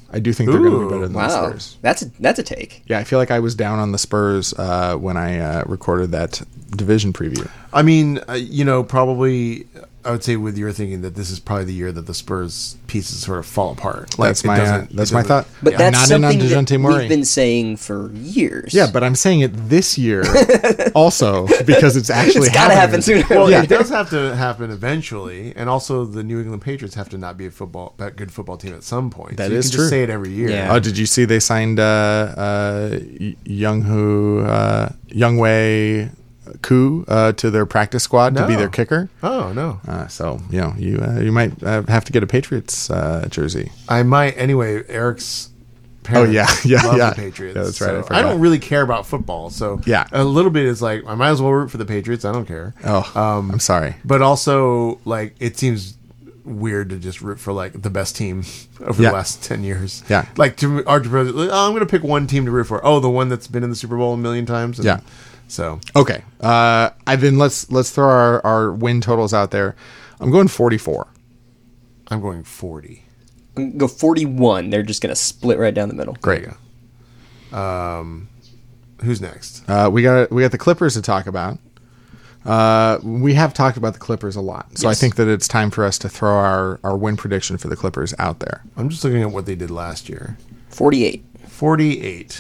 I do think they're going to be Ooh, better than the Wow, Spurs. that's a, that's a take. Yeah, I feel like I was down on the Spurs uh, when I uh, recorded that division preview. I mean, uh, you know, probably I would say with your thinking that this is probably the year that the Spurs pieces sort of fall apart. Like, That's it my uh, doesn't- that's it my doesn't- thought. But Yeah, that's not in on something that DeJounte Murray. we've been saying for years. Yeah, but I'm saying it this year also because it's actually It's gotta happen happening. sooner or Well, later. it does have to happen eventually, and also the New England Patriots have to not be a football, a good football team at some point. That so you is can true. Just say it every year. Yeah. Oh, did you see they signed uh, uh, Young Hu uh, Young Wei Koo uh, to their practice squad to be No. their kicker? Oh no, Uh, so you know you uh, you might uh, have to get a Patriots uh, jersey. I might anyway. Eric's Oh, parents yeah, yeah, love yeah. the Patriots. Yeah, that's right, I so forgot. don't really care about football, so Yeah. a little bit is like I might as well root for the Patriots. I don't care. Oh, Um, I'm sorry. But also, like, it seems weird to just root for like the best team over Yeah. the last ten years. Yeah. like to our oh, I'm going to pick one team to root for. Oh, the one that's been in the Super Bowl a million times. And Yeah. So Okay. Uh, I then let's let's throw our, our win totals out there. I'm going forty-four. I'm going forty. I'm gonna go forty-one. They're just gonna split right down the middle. Great. There you go. Um, who's next? Uh, we got we got the Clippers to talk about. Uh, we have talked about the Clippers a lot, so I Yes. think that it's time for us to throw our, our win prediction for the Clippers out there. I'm just looking at what they did last year. forty-eight. forty-eight.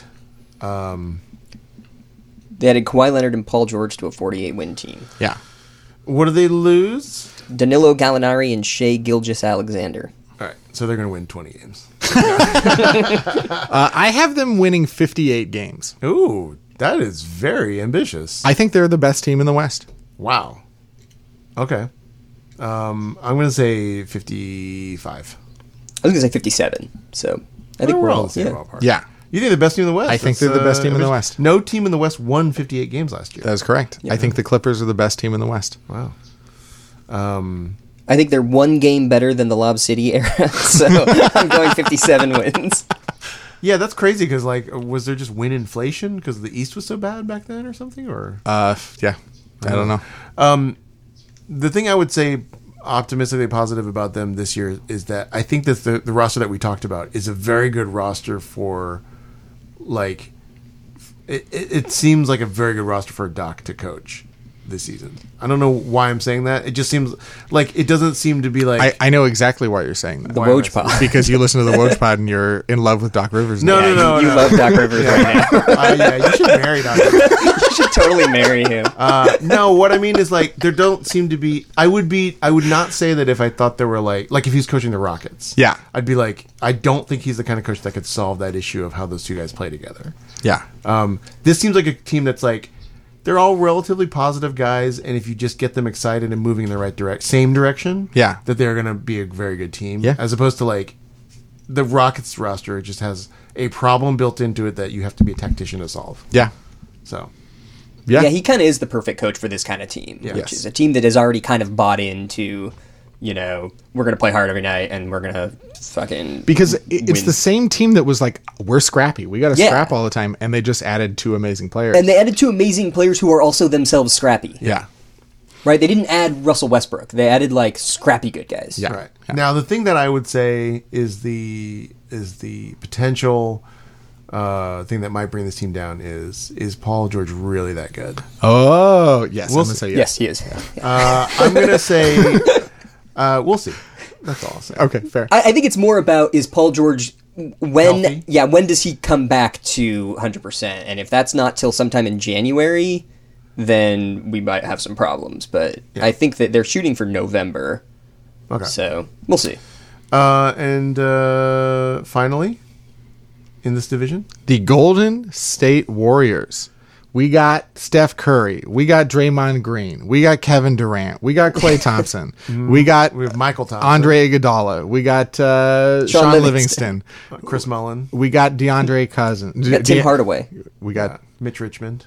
They added Kawhi Leonard and Paul George to a forty-eight win team. Yeah. What do they lose? Danilo Gallinari and Shea Gilgeous-Alexander. All right, so they're going to win twenty games. Uh, I have them winning fifty-eight games. Ooh, that is very ambitious. I think they're the best team in the West. Wow. Okay. Um, I'm going to say fifty-five. I was gonna say fifty-seven. So I think We're we're all all in the same yeah. ballpark. Yeah, You think the best team in the West? I think That's, they're the best uh, team in the ambitious. West. No team in the West won fifty-eight games last year. that is correct. I think the Clippers are the best team in the West. Wow. I think they're one game better than the Lob City era. So I'm going fifty-seven wins. Yeah, that's crazy because, like, was there just win inflation because the East was so bad back then or something? Or Uh, yeah, I don't know. the thing I would say optimistically positive about them this year is that I think that the, the roster that we talked about is a very good roster for, like, it, it, it seems like a very good roster for Doc to coach this season. I don't know why I'm saying that. It just seems like it doesn't seem to be like. I, I know exactly why you're saying that. The Why am I Woj Pod. Because you listen to the Woj Pod and you're in love with Doc Rivers. No, now. no, no, you no. love Doc Rivers right now. uh, yeah, you should marry Doc. You should totally marry him. Uh, no, what I mean is like there don't seem to be. I would be. I would not say that if I thought there were like like if he's coaching the Rockets. Yeah. I'd be like I don't think he's the kind of coach that could solve that issue of how those two guys play together. Yeah. Um, this seems like a team that's like they're all relatively positive guys, and if you just get them excited and moving in the right direct, same direction, Yeah. that they're going to be a very good team. Yeah. As opposed to like the Rockets roster just has a problem built into it that you have to be a tactician to solve. Yeah. So Yeah. Yeah, he kind of is the perfect coach for this kind of team, Yeah. which Yes. is a team that has already kind of bought into, you know, we're going to play hard every night and we're going to fucking Because it- it's win. the same team that was like, we're scrappy. We got to Yeah. scrap all the time. And they just added two amazing players. And they added two amazing players who are also themselves scrappy. yeah. Right? They didn't add Russell Westbrook. They added like scrappy good guys. Yeah. right now, the thing that I would say is the is the potential uh, thing that might bring this team down is is Paul George really that good? Oh, yes. We'll I'm going to see. say Yes, yes. he is. Uh, I'm gonna say uh, we'll see. That's all I'll say. Okay, fair. I, I think it's more about is Paul George when Healthy? yeah when does he come back to one hundred percent? And if that's not till sometime in January, then we might have some problems. But I think that they're shooting for November, Okay. so we'll see. Uh, and uh, finally, in this division, The Golden State Warriors. We got Steph Curry. We got Draymond Green. We got Kevin Durant. We got Klay Thompson. we got we have Michael Thompson, Andre Iguodala. We got uh, Sean, Sean Livingston. Livingston. Chris Mullen, We got DeAndre Cousins. We got Tim Hardaway. We got Mitch Richmond,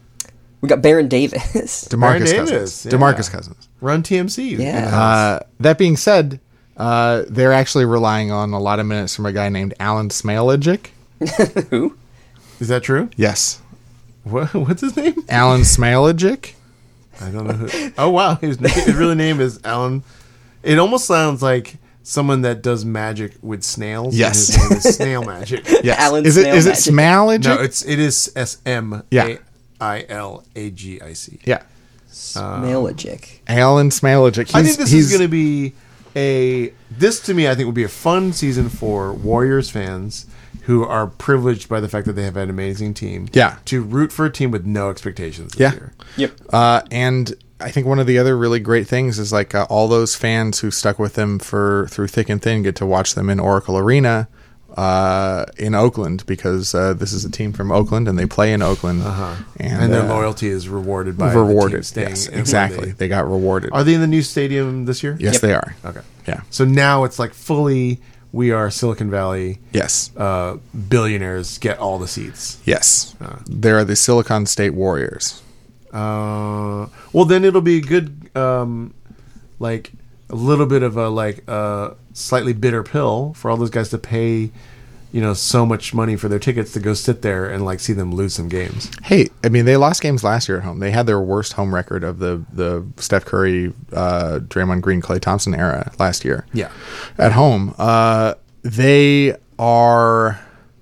We got Baron Davis. DeMarcus Baron Cousins. Davis, yeah. DeMarcus Cousins. Run T M C. Yeah. Uh, that being said, uh, they're actually relying on a lot of minutes from a guy named Alan Smailagic. Who? Is that true? Yes. What, what's his name? Alan Smailagic. I don't know who. Oh wow, his name, his real name is Alan. It almost sounds like someone that does magic with snails. and Yes. his name is Snail Magic. Yes. Alan is it Snail is it Magic. Smallagic? No, it's it is S M Yeah. A I L A G I C. yeah. Smallagic. Alan Smallagic. He's, I think this he's, is going to be a. This to me, I think, would be a fun season for Warriors fans who are privileged by the fact that they have an amazing team. Yeah. To root for a team with no expectations this Yeah. year. Yep. Uh, and I think one of the other really great things is like uh, all those fans who stuck with them for through thick and thin get to watch them in Oracle Arena uh, in Oakland because uh, this is a team from Oakland and they play in Oakland. Uh-huh. And, And, their uh, loyalty is rewarded by the team rewarded. staying Yes, in where exactly. They, They got rewarded. are they in the new stadium this year? yes, Yep. they are. Okay. Yeah. So now it's like fully, we are Silicon Valley. Yes. Uh, billionaires get all the seats. Yes. They're the Silicon State Warriors. Uh, well, then it'll be good, um, like a little bit of a like uh, slightly bitter pill for all those guys to pay, you know, so much money for their tickets to go sit there and like see them lose some games. Hey, I mean, they lost games last year at home. They had their worst home record of the the Steph Curry, uh, Draymond Green, Klay Thompson era last year. Yeah. At home, uh, they are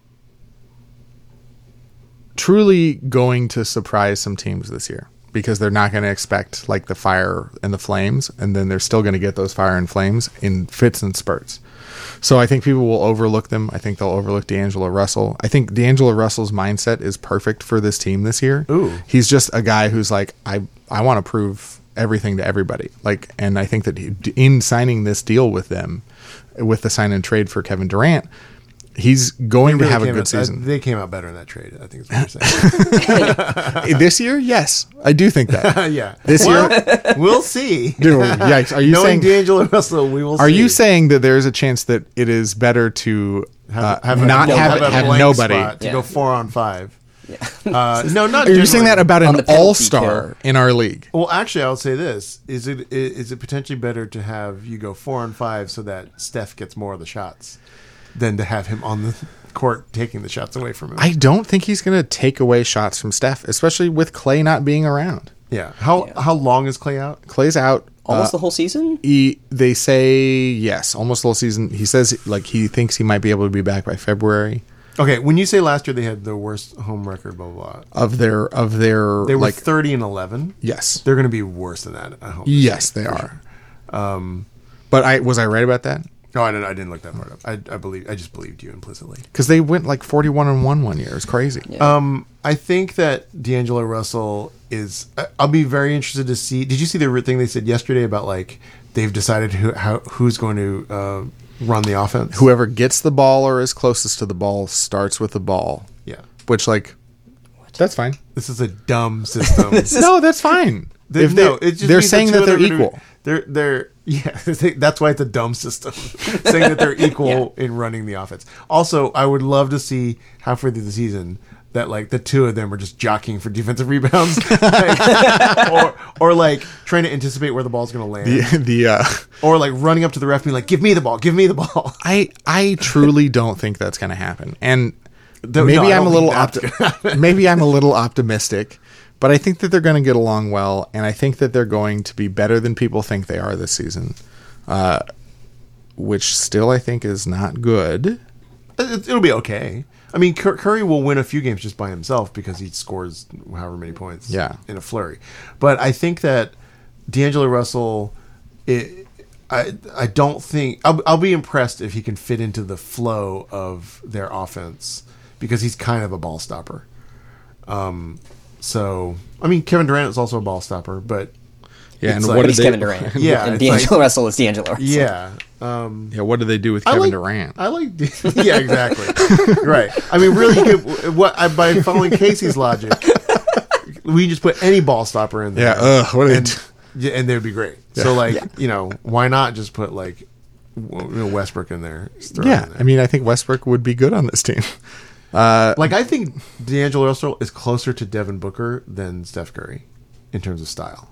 truly going to surprise some teams this year because they're not going to expect like the fire and the flames, and then they're still going to get those fire and flames in fits and spurts. So I think people will overlook them. I think they'll overlook D'Angelo Russell. I think D'Angelo Russell's mindset is perfect for this team this year. Ooh. He's just a guy who's like, I I want to prove everything to everybody. Like, and I think that he, in signing this deal with them, with the sign and trade for Kevin Durant, he's going They to have a came good out- season. They came out better in that trade, I think is what you're saying. This year, yes, I do think that. yeah. This Well, year, we'll see. dude, yikes! Are you Knowing saying? D'Angelo Russell, we will Are see. you saying that there's a chance that it is better to uh, have, a- not no, have, a have blank nobody? spot to Yeah. go four on five? Uh, no, not Are you saying generally. that about On an the penalty all star in our league? Well, actually, I would say this: is it is it potentially better to have you go four on five so that Steph gets more of the shots than to have him on the court taking the shots away from him? I don't think he's going to take away shots from Steph, especially with Clay not being around. yeah. How Yeah. how long is Clay out? Clay's out. Almost uh, the whole season? He, they say yes, almost the whole season. He says like he thinks he might be able to be back by February Okay, when you say last year they had the worst home record, blah blah blah. of their of their They were like thirty and eleven. yes, They're going to be worse than that. I hope. yes they are. Um, but I was I right about that? No, I didn't. I didn't look that part up. I, I believe. I just believed you implicitly. Because they went like forty-one and one one year. It's crazy. Um, I think that D'Angelo Russell is. I- I'll be very interested to see. Did you see the thing they said yesterday about like they've decided who how who's going to uh, run the offense? Whoever gets the ball or is closest to the ball starts with the ball. Yeah, Which like that's fine. this is a dumb system. No, that's fine. They- if they, no, it just they're means saying the two that of they're them are gonna equal. be- They're they're yeah. That's why it's a dumb system, saying that they're equal in running the offense. Also, I would love to see halfway through the season that like the two of them are just jockeying for defensive rebounds, like, or or like trying to anticipate where the ball's going to land, the the uh, or like running up to the ref being like, "Give me the ball, give me the ball." I I truly don't think that's going to happen. And No, maybe no, I I'm a don't little think that's opti- maybe I'm a little optimistic, but I think that they're going to get along well, and I think that they're going to be better than people think they are this season. Uh, which still I think is not good. It, it'll be okay. I mean, Cur- Curry will win a few games just by himself because he scores however many points Yeah. in a flurry. But I think that D'Angelo Russell, it, I I don't think I'll, I'll be impressed if he can fit into the flow of their offense because he's kind of a ball stopper. Um, so I mean, Kevin Durant is also a ball stopper, but Yeah, It's and like- what But did he's they? Kevin Durant. Yeah, And it's D'Angelo like- Russell is D'Angelo Russell. yeah. Um, Yeah, what did they do with I Kevin like, Durant? I like, yeah, exactly, right. I mean, really, you could, what I, by following Casey's logic, we can just put any ball stopper in there. Yeah, ugh, what a- and, yeah, and they'd be great. So, like, you know, why not just put like w- you know, Westbrook in there? Just throw it Yeah, in there. I mean, I think Westbrook would be good on this team. like I think D'Angelo Russell is closer to Devin Booker than Steph Curry in terms of style.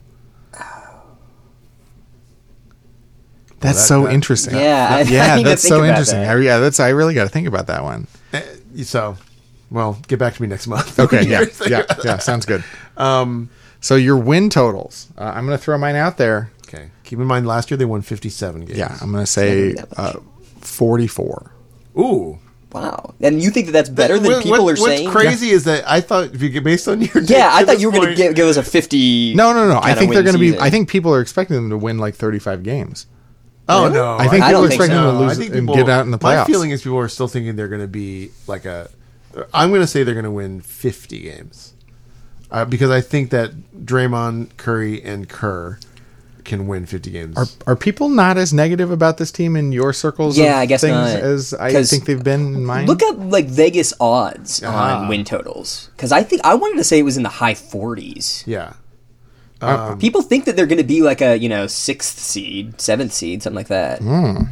That's that- so that- interesting. Yeah, I- I yeah, need to that's think so about interesting. that. I, yeah, that's I really got to think about that one. Eh, So, well, get back to me next month. Okay, yeah, You're thinking yeah, about yeah, that. sounds good. Um, so your win totals, uh, I'm going to throw mine out there. Okay. Keep in mind, last year they won fifty-seven games. Yeah, I'm going to say that much. uh, forty-four. Ooh. Wow. And you think that that's better than What- people what- are what's saying? crazy is that I thought, if you get based on your Yeah, I takes at thought you were this going to point- give, give us a fifty. No, no, no. I kinda think they're win going to be. season. I think people are expecting them to win like thirty-five games. Oh Really? no! I think I people don't are think expecting so. them to I lose think and people- get out in the My playoffs. feeling is people are still thinking they're going to be like a. I'm going to say they're going to win fifty games, uh, because I think that Draymond, Curry, and Kerr can win fifty games. Are are people not as negative about this team in your circles? Yeah, of I guess things not. as I 'Cause think they've been in mine. Look up like Vegas odds Ah. on win totals because I think I wanted to say it was in the high forties. yeah. People think that they're going to be like a you know sixth seed, seventh seed, something like that. wow.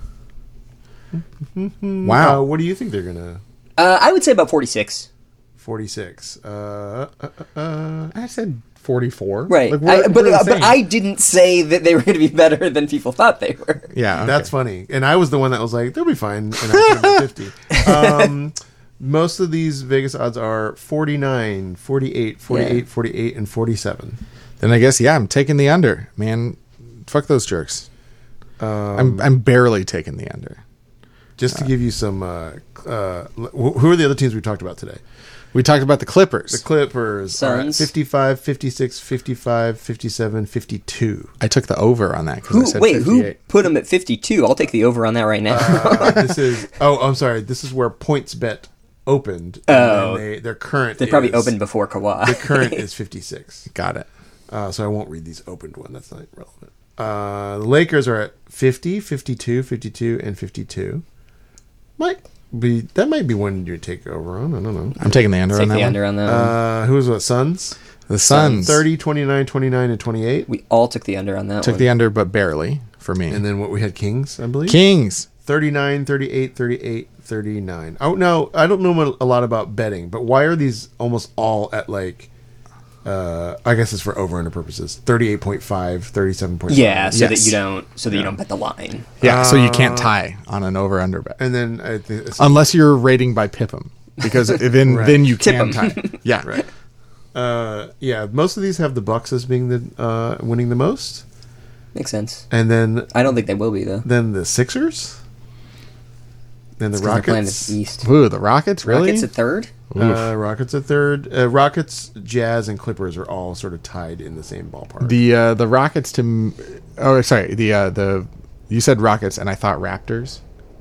Uh, what do you think they're going to? Uh, I would say about forty-six. forty-six. Uh, uh, uh, uh, I said forty-four. Right, Like, I, we're- but we're the uh, but same. I didn't say that they were going to be better than people thought they were. Yeah, okay. That's funny. And I was the one that was like, they'll be fine. And I put them at fifty. Um, most of these Vegas odds are forty-nine, forty-eight, forty-eight, Yeah. forty-eight, and forty-seven. Then I guess yeah, I'm taking the under. Man, fuck those jerks. Um, I'm I'm barely taking the under. Just to give you some, uh, uh, wh- who are the other teams we talked about today? We talked about the Clippers. The Clippers are at Suns. fifty-five, fifty-six, fifty-five, fifty-seven, fifty-two. I took the over on that because I Who, said wait, who fifty-eight. put them at fifty-two? I'll take the over on that right now. Uh, this is, oh, I'm sorry. This is where PointsBet opened. And Oh. then they, their current they probably is, opened before Kawhi. The current is fifty-six. Got it. Uh, so I won't read these opened one. That's not relevant. Uh, the Lakers are at fifty, fifty-two, fifty-two, and fifty-two. Might be that might be one you take over on. I don't know. I'm taking the under Take on that the one. under on that one. Uh, who was what? Suns? The Suns thirty, twenty-nine, twenty-nine, and twenty-eight. We all took the under on that took one. the under, but barely for me. And then what we had Kings, I believe. Kings. thirty-nine, thirty-eight, thirty-eight, thirty-nine. Oh, no, I don't know a lot about betting, but why are these almost all at like, uh, I guess it's for over under purposes, thirty-eight point five, thirty-seven point five. Yeah, so Yes. that you don't so that you don't bet the line. Yeah, so you Uh, can't tie on an over under bet And then I think it's- unless you're rating by Pipp'em, because then Right. then you Tip can 'em. tie. Yeah, Right. uh, yeah, most of these have the Bucks as being the uh, winning the most, Makes sense. and then I don't think they will be though. then the Sixers, then the It's 'cause they're playing Rockets. the East. Ooh, the Rockets really? Rockets at third. Uh, Rockets at third. Uh, Rockets, Jazz, and Clippers are all sort of tied in the same ballpark. The uh, the Rockets to m- oh sorry the uh, the you said Rockets and I thought Raptors.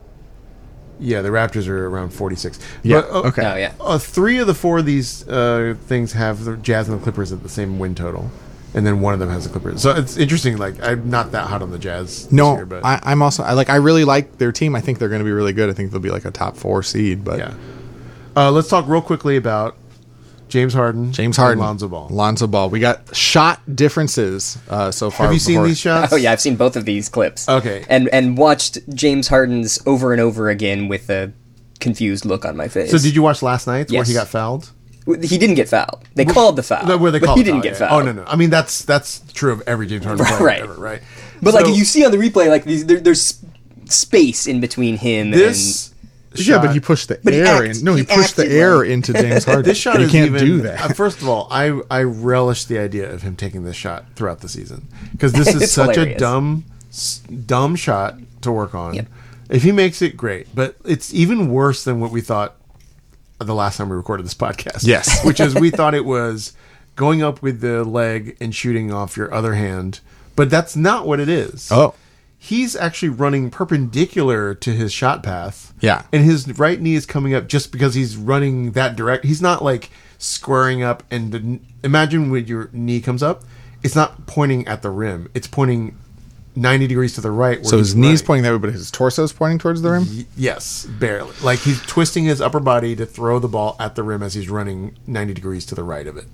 yeah, the Raptors are around forty-six. Yeah, But, uh, okay. Oh yeah. Uh, three of the four of these uh, things have the Jazz and the Clippers at the same win total, and then one of them has the Clippers. So it's interesting. Like I'm not that hot on the Jazz. This No, year, but I, I'm also I like I really like their team. I think they're going to be really good. I think they'll be like a top four seed. But yeah. Uh, let's talk real quickly about James Harden. James Harden, and Lonzo Ball. Lonzo Ball. We got shot differences uh, so far. Have you seen before- these shots? Oh yeah, I've seen both of these clips. Okay. And and watched James Harden's over and over again with a confused look on my face. So did you watch last night's where Yes. he got fouled? He didn't get fouled. They called the foul. No, where they but called he the didn't foul, get yeah. fouled. Oh no, no. I mean that's that's true of every James Harden player Right. ever, right? But So, like you see on the replay, like these, there, there's space in between him this. Yeah, shot- but he pushed the But he air act- in. No, he, he pushed the acted air like- into James Harden. This shot And is he can't even, do that. uh, first of all, I I relish the idea of him taking this shot throughout the season because this is It's such hilarious. a dumb s- dumb shot to work on. Yep. If he makes it, great. But it's even worse than what we thought the last time we recorded this podcast. Yes. which is we thought it was going up with the leg and shooting off your other hand, but that's not what it is. Oh. He's actually running perpendicular to his shot path. Yeah. And his right knee is coming up just because he's running that direct. He's not like squaring up and the, imagine when your knee comes up, it's not pointing at the rim. It's pointing ninety degrees to the right. Where So his he's knees running. pointing that way, but his torso's pointing towards the rim. Y- yes, barely. Like he's twisting his upper body to throw the ball at the rim as he's running ninety degrees to the right of it.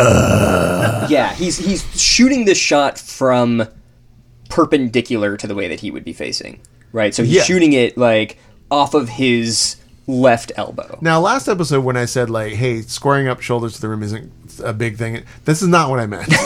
yeah, he's he's shooting this shot from perpendicular to the way that he would be facing. Right, so he's Yeah. shooting it like off of his left elbow. Now, last episode when I said like, "Hey, squaring up shoulders to the rim isn't a big thing," this is not what I meant.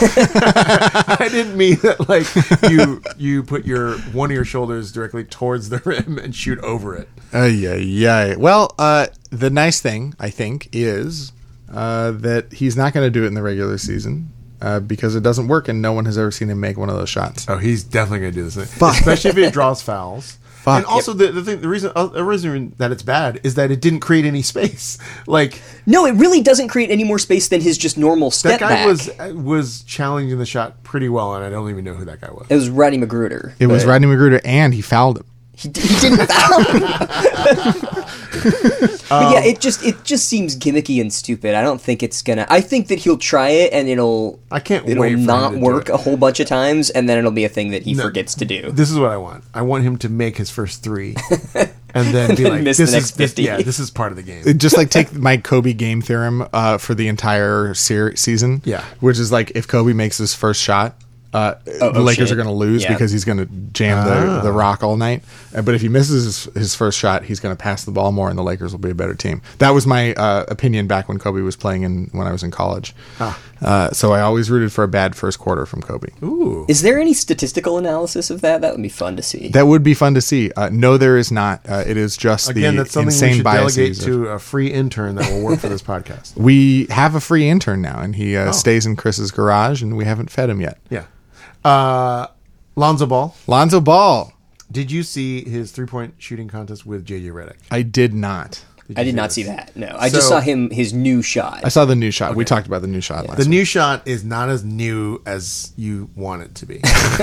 I didn't mean that like you you put your one of your shoulders directly towards the rim and shoot over it. Uh, yeah, yeah. Well, uh, the nice thing I think is uh, that he's not going to do it in the regular season. uh, because it doesn't work, and no one has ever seen him make one of those shots. Oh, he's definitely going to do this thing. Fuck. Especially if it draws fouls. Fuck. And also, the, the thing, the reason, uh, the reason that it's bad is that it didn't create any space. Like, No, it really doesn't create any more space than his just normal step that guy back. was was challenging the shot pretty well, and I don't even know who that guy was. It was Rodney Magruder. It was but Rodney Magruder, and he fouled him. He, d- he didn't foul him. But yeah, it just it just seems gimmicky and stupid. I don't think it's gonna. I think that he'll try it and it'll. I can't It'll wait for him not to do work it. a whole bunch of times, and then it'll be a thing that he No. forgets to do. This is what I want. I want him to make his first three, and then be then like, miss "This the is next this, fifty. yeah, this is part of the game." Just like take my Kobe game theorem uh, for the entire ser- season. Yeah. Which is like if Kobe makes his first shot, uh, Oh, the oh, Lakers shit. are going to lose Yeah. because he's going to jam the, the rock all night. Uh, but if he misses his, his first shot, he's going to pass the ball more, and the Lakers will be a better team. That was my uh, opinion back when Kobe was playing in when I was in college. Uh, so I always rooted for a bad first quarter from Kobe. Ooh, Is there any statistical analysis of that? That would be fun to see. That would be fun to see. Uh, no, there is not. Uh, it is just again, the that's something we insane should delegate biases. of- to a free intern that will work for this podcast. We have a free intern now, and he uh, Oh. stays in Chris's garage, and we haven't fed him yet. Yeah, uh, Lonzo Ball. Lonzo Ball. Did you see his three point shooting contest with J J Redick? I did not. I did you not see see this? that. No, I just So- saw him his new shot. I saw the new shot. We talked about the new shot last The week. new shot is not as new as you want it to be.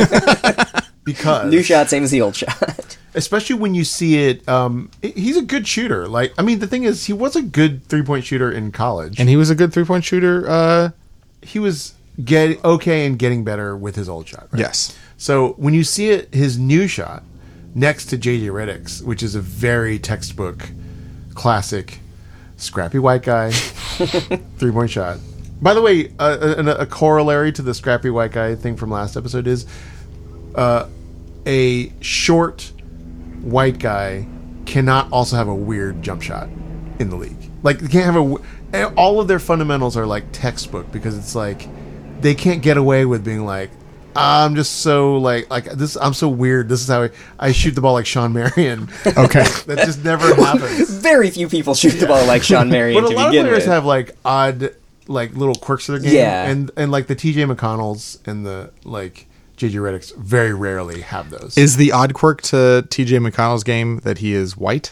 Because New shot, same as the old shot. especially when you see it, um, he's a good shooter. Like, I mean, the thing is, he was a good three point shooter in college, And he was a good three-point shooter. Uh, he was get okay and getting better with his old shot. Right? yes. So when you see it, his new shot next to J J Redick's, which is a very textbook, classic, scrappy white guy three point shot. By the way, uh, a, a corollary to the scrappy white guy thing from last episode is uh, a short white guy cannot also have a weird jump shot in the league. Like, they can't have a. w- All of their fundamentals are like textbook because it's like they can't get away with being like, I'm just so like like this. I'm so weird. This is how I, I shoot the ball like Sean Marion. Okay. That just never happens. Very few people shoot the ball like Sean Marion But a to lot of begin players with. have like odd like little quirks to their game. Yeah. And and like the T J McConnells and the like J J Redick's very rarely have those. Is the odd quirk to T J McConnell's game that he is white?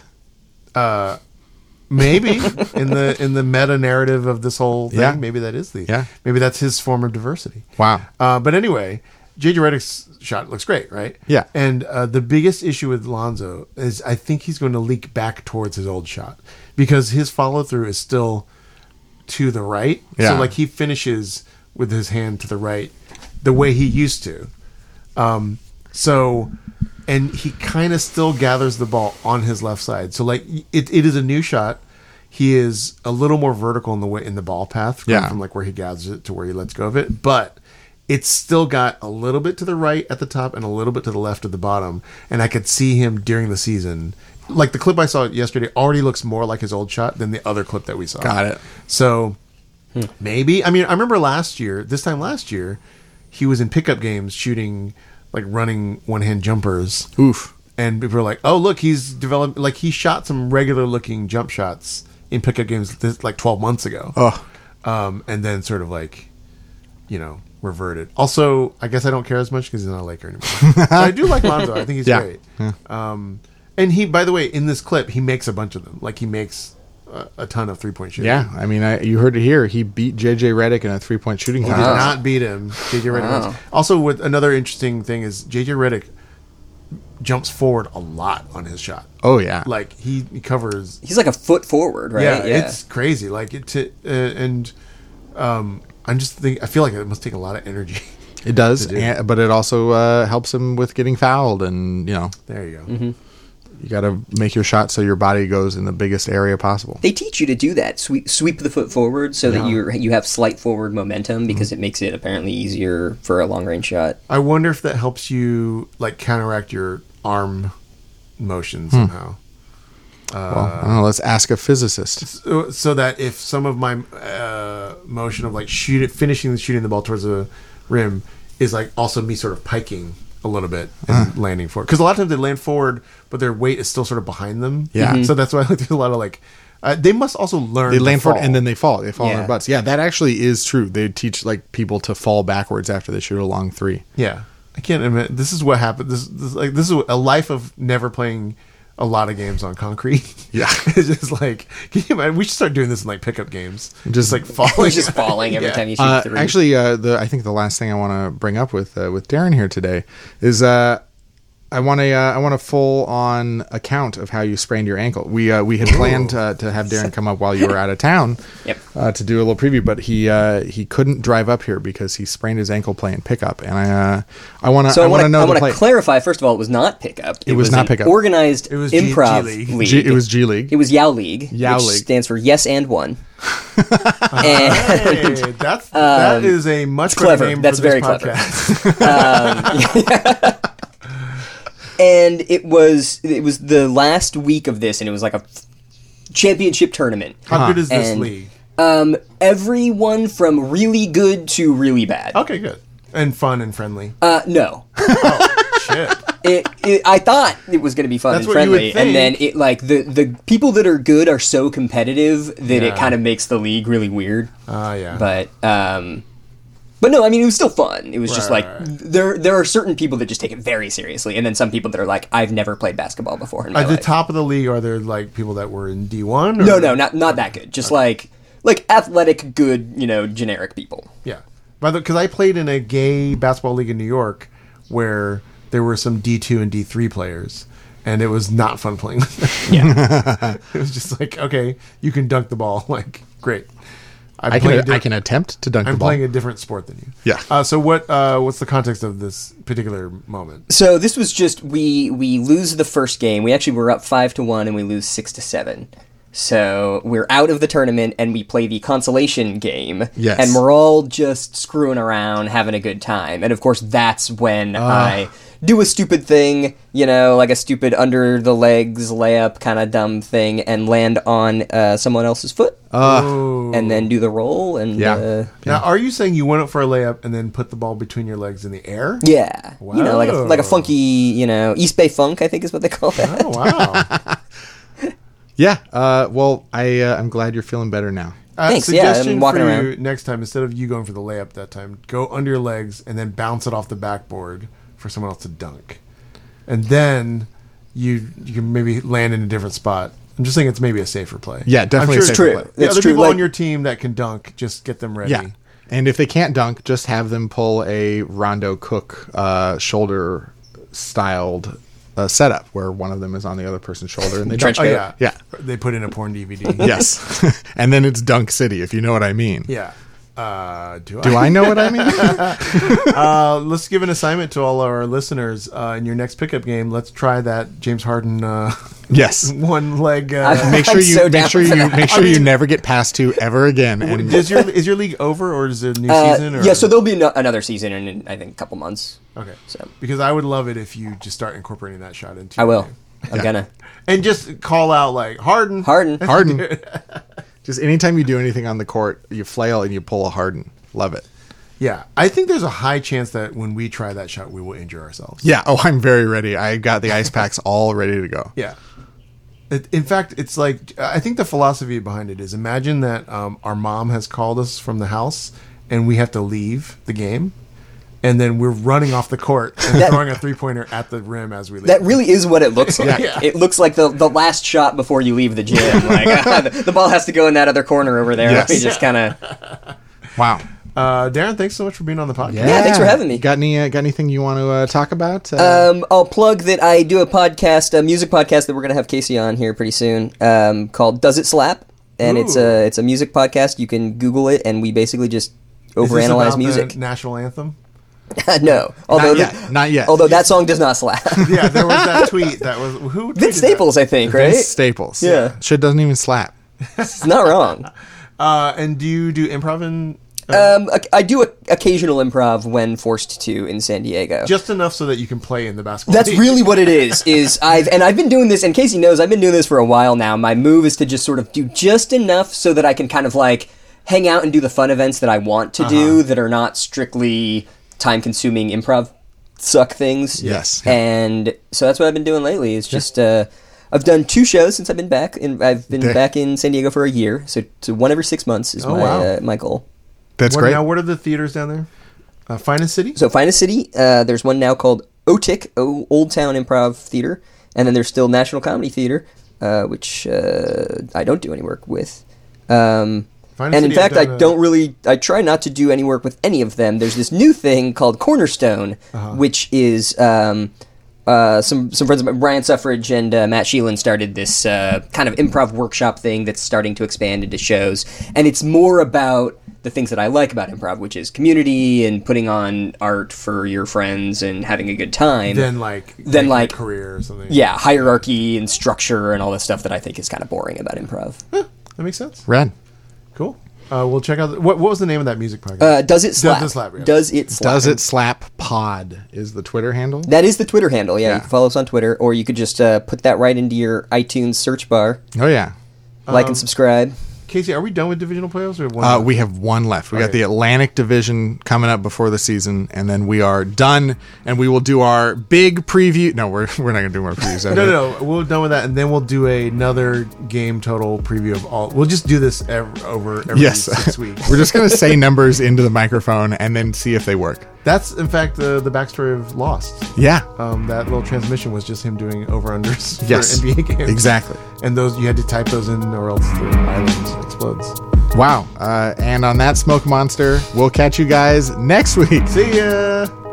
Maybe in the in the meta narrative of this whole thing, Yeah. maybe that is the Yeah. maybe that's his form of diversity. Wow. Uh, but anyway, J J Redick's shot looks great, right? Yeah. And uh, the biggest issue with Lonzo is I think he's going to leak back towards his old shot because his follow through is still to the right. Yeah. So like he finishes with his hand to the right the way he used to. Um, so, and he kind of still gathers the ball on his left side. So like it, it is a new shot. He is a little more vertical in the way in the ball path, going Yeah. from like where he gathers it to where he lets go of it. But it's still got a little bit to the right at the top and a little bit to the left at the bottom. And I could see him during the season. Like the clip I saw yesterday already looks more like his old shot than the other clip that we saw. Got it. So maybe, I mean, I remember last year, this time last year, he was in pickup games shooting, like running one hand jumpers. Oof. And people were like, oh, look, he's developed, like he shot some regular looking jump shots in pickup games this, like twelve months ago. Oh. Um, and then sort of like, you know, reverted. Also, I guess I don't care as much because he's not a Laker anymore. But I do like Lonzo. I think he's Yeah. great. Um, and he, by the way, in this clip, he makes a bunch of them. Like he makes a, a ton of three point shooting. Yeah. I mean, I, you heard it here. He beat J J Redick in a three-point shooting He did contest. not beat him. J J Redick. Wow. wins. Also, with another interesting thing is J J Redick jumps forward a lot on his shot. Oh, yeah. Like he, he covers. He's like a foot forward, right? Yeah, it's crazy. Like it to uh, and um, I'm just think I feel like it must take a lot of energy. It does, do. and, but it also uh, helps him with getting fouled, and you know There you go. Mm-hmm. you got to make your shot so your body goes in the biggest area possible. They teach you to do that. Sweep, sweep the foot forward so that you you have slight forward momentum because Mm-hmm. it makes it apparently easier for a long range shot. I wonder if that helps you like counteract your arm motion Hmm. somehow. well, I don't know. Let's ask a physicist. So, so that if some of my uh, motion of like shoot it, finishing the shooting the ball towards the rim is like also me sort of piking a little bit and landing forward. Because a lot of times they land forward, but their weight is still sort of behind them. Yeah. Mhm. So that's why like, there's a lot of like. Uh, they must also learn. They to land forward fall. and then they fall. They fall on Yeah. their butts. Yeah, that actually is true. They teach like people to fall backwards after they shoot a long three. Yeah, I can't admit. This is what happened. This, this like this is a life of never playing a lot of games on concrete. Yeah. It's just like, can you imagine? We should start doing this in like pickup games. Just- like falling, It's just falling every Yeah. time you shoot Uh, three. actually, uh, the I think the last thing I want to bring up with uh, with Darren here today is uh, I want a uh, I want a full on account of how you sprained your ankle. We uh, we had planned uh, to have Darren come up while you were out of town. Yep. Uh, to do a little preview, but he uh, he couldn't drive up here because he sprained his ankle playing pickup, and I uh, I want to So I I want to want to know I the want play. to clarify. First of all, it was not pickup. It, was not an pickup. Organized It was G- improv G League. league. G- it was G League. It was Yao League, Yao which League. stands for Yes and One. and Hey, that's that is a much better clever. name That's for this very clever. podcast. and it was it was the last week of this, and it was like a championship tournament. How good is this And- league? Um, everyone from really good to really bad. Okay, good and fun and friendly. Uh, no. Shit. It, it, I thought it was going to be fun That's and what you would friendly, and then think. it like the the people that are good are so competitive that Yeah. it kind of makes the league really weird. Ah, yeah. But um, but no, I mean it was still fun. It was just Right, like right, there there are certain people that just take it very seriously, and then some people that are like, I've never played basketball before in my At the life. top of the league, are there like people that were in D one? No, no, not not that good. Just like like athletic, good, you know, generic people. Yeah. By the because I played in a gay basketball league in New York where there were some D two and D three players, and it was not fun playing with them. Yeah. It was just like, okay, you can dunk the ball. Like, great. I'm I playing a can di- I can attempt to dunk I'm the ball. playing a different sport than you. Yeah. Uh, so what? Uh, what's the context of this particular moment? So this was just we we lose the first game. We actually were up five to one, and we lose six to seven. So we're out of the tournament, and we play the consolation game. Yes. And we're all just screwing around, having a good time. And of course, that's when I do a stupid thing, you know, like a stupid under the legs layup kind of dumb thing, and land on uh, someone else's foot, Oh. and then do the roll. And Yeah. uh, Now, are you saying you went up for a layup and then put the ball between your legs in the air? yeah, you know, like a like a Whoa. funky, you know, East Bay funk, I think is what they call that. Oh wow! Yeah. Uh, well, I uh, I'm glad you're feeling better now. Uh, Thanks, yeah, I'm suggestion walking for around. you next time, instead of you going for the layup that time, go under your legs and then bounce it off the backboard for someone else to dunk, and then you you can maybe land in a different spot. I'm just saying it's maybe a safer play. Yeah, definitely I'm a sure safer it's play. The That's other true, people like- on your team that can dunk, just get them ready. Yeah. And if they can't dunk, just have them pull a Rondo Cook uh, shoulder styled uh, setup where one of them is on the other person's shoulder and they Trench dunk. Oh coat. yeah, Yeah. They put in a porn D V D. Yes. And then it's Dunk City, if you know what I mean. Yeah. Uh, do, Do I know what I mean? Uh, let's give an assignment to all our listeners. Uh, in your next pickup game, let's try that James Harden uh, Yes. one leg. Uh, Make sure I'm you so make down sure for you that. make sure you never get past two ever again. And is your is your league over or is it a new Uh, season? Or? yeah, so there'll be no, another season in, in I think a couple months. okay. So Because I would love it if you just start incorporating that shot into. I your will. game. I'm gonna And just call out like Harden. Harden. Harden. Just anytime you do anything on the court, you flail and you pull a Harden. Love it. Yeah, I think there's a high chance that when we try that shot, we will injure ourselves. Yeah. Oh, I'm very ready. I got the ice packs all ready to go. Yeah. It, in fact, it's like I think the philosophy behind it is: imagine that um, our mom has called us from the house, and we have to leave the game, and then we're running off the court and That- throwing a three pointer at the rim as we leave. That really is what it looks like. Yeah. It looks like the the last shot before you leave the gym. Like the, the ball has to go in that other corner over there. Yes. We just kind of. Wow. Uh, Darren, thanks so much for being on the podcast. Yeah, thanks for having me. Got any uh, got anything you want to uh, talk about? Uh, Um, I'll plug that I do a podcast, a music podcast that we're gonna have Casey on here pretty soon. Um, called Does It Slap? And it's Ooh. a it's a music podcast. You can Google it, and we basically just Is this overanalyze about music. the national anthem? No, although not yet. the- Not yet. although that song does not slap. Yeah, there was that tweet that was who tweeted Vince that? Staples, I think, right? Vince Staples. Yeah. Shit doesn't even slap. It's not wrong. Uh, and do you do improv in Um, I- I do a, occasional improv when forced to in San Diego. just enough so that you can play in the basketball? That's league? really what it is. Is I've and I've been doing this, and Casey knows I've been doing this for a while now. My move is to just sort of do just enough so that I can kind of like hang out and do the fun events that I want to do that are not strictly time-consuming improv suck things. Yes. And so that's what I've been doing lately. Is just uh, I've done two shows since I've been back, and I've been There- back in San Diego for a year. So, so one every six months is Oh, my wow. uh, my goal. That's What- great. Now, what are the theaters down there? Uh, Finest City? So Finest City, uh, there's one now called O T I C, o- Old Town Improv Theater, and then there's still National Comedy Theater, uh, which uh, I don't do any work with. Um, Finest and in City have fact, I done a- don't really. I try not to do any work with any of them. There's this new thing called Cornerstone, Uh-huh. which is um, uh, some some friends of mine, Brian Suffrage and uh, Matt Sheelan, started this uh, kind of improv workshop thing that's starting to expand into shows, and it's more about the things that I like about improv, which is community and putting on art for your friends and having a good time. Then, like, Then, making a like- career or something. yeah, hierarchy and structure and all this stuff that I think is kind of boring about improv. That makes sense. Rad. Cool. Uh, we'll check out. The, what, what was the name of that music podcast? Uh, does it slap? Does It Slap, yeah. Does it slap? Does it slap pod is the Twitter handle? That is the Twitter handle. Yeah, Yeah. you can follow us on Twitter, or you could just uh, put that right into your iTunes search bar. Oh yeah. Like Um, and subscribe. Casey, are we done with divisional playoffs? Or one Uh, more? we have one left. We got Okay. the Atlantic Division coming up before the season, and then we are done. And we will do our big preview. No, we're we're not going to do more previews. No, no, no. We're done with that, and then we'll do another game total preview of all. We'll just do this ev- over every Yes, six weeks. we're just going to say numbers into the microphone and then see if they work. That's in fact the the backstory of Lost. Yeah. Um, that little transmission was just him doing over unders for Yes. N B A games. Exactly. And those you had to type those in, or else the island explodes. Wow. Uh, and on that smoke monster, we'll catch you guys next week. See ya.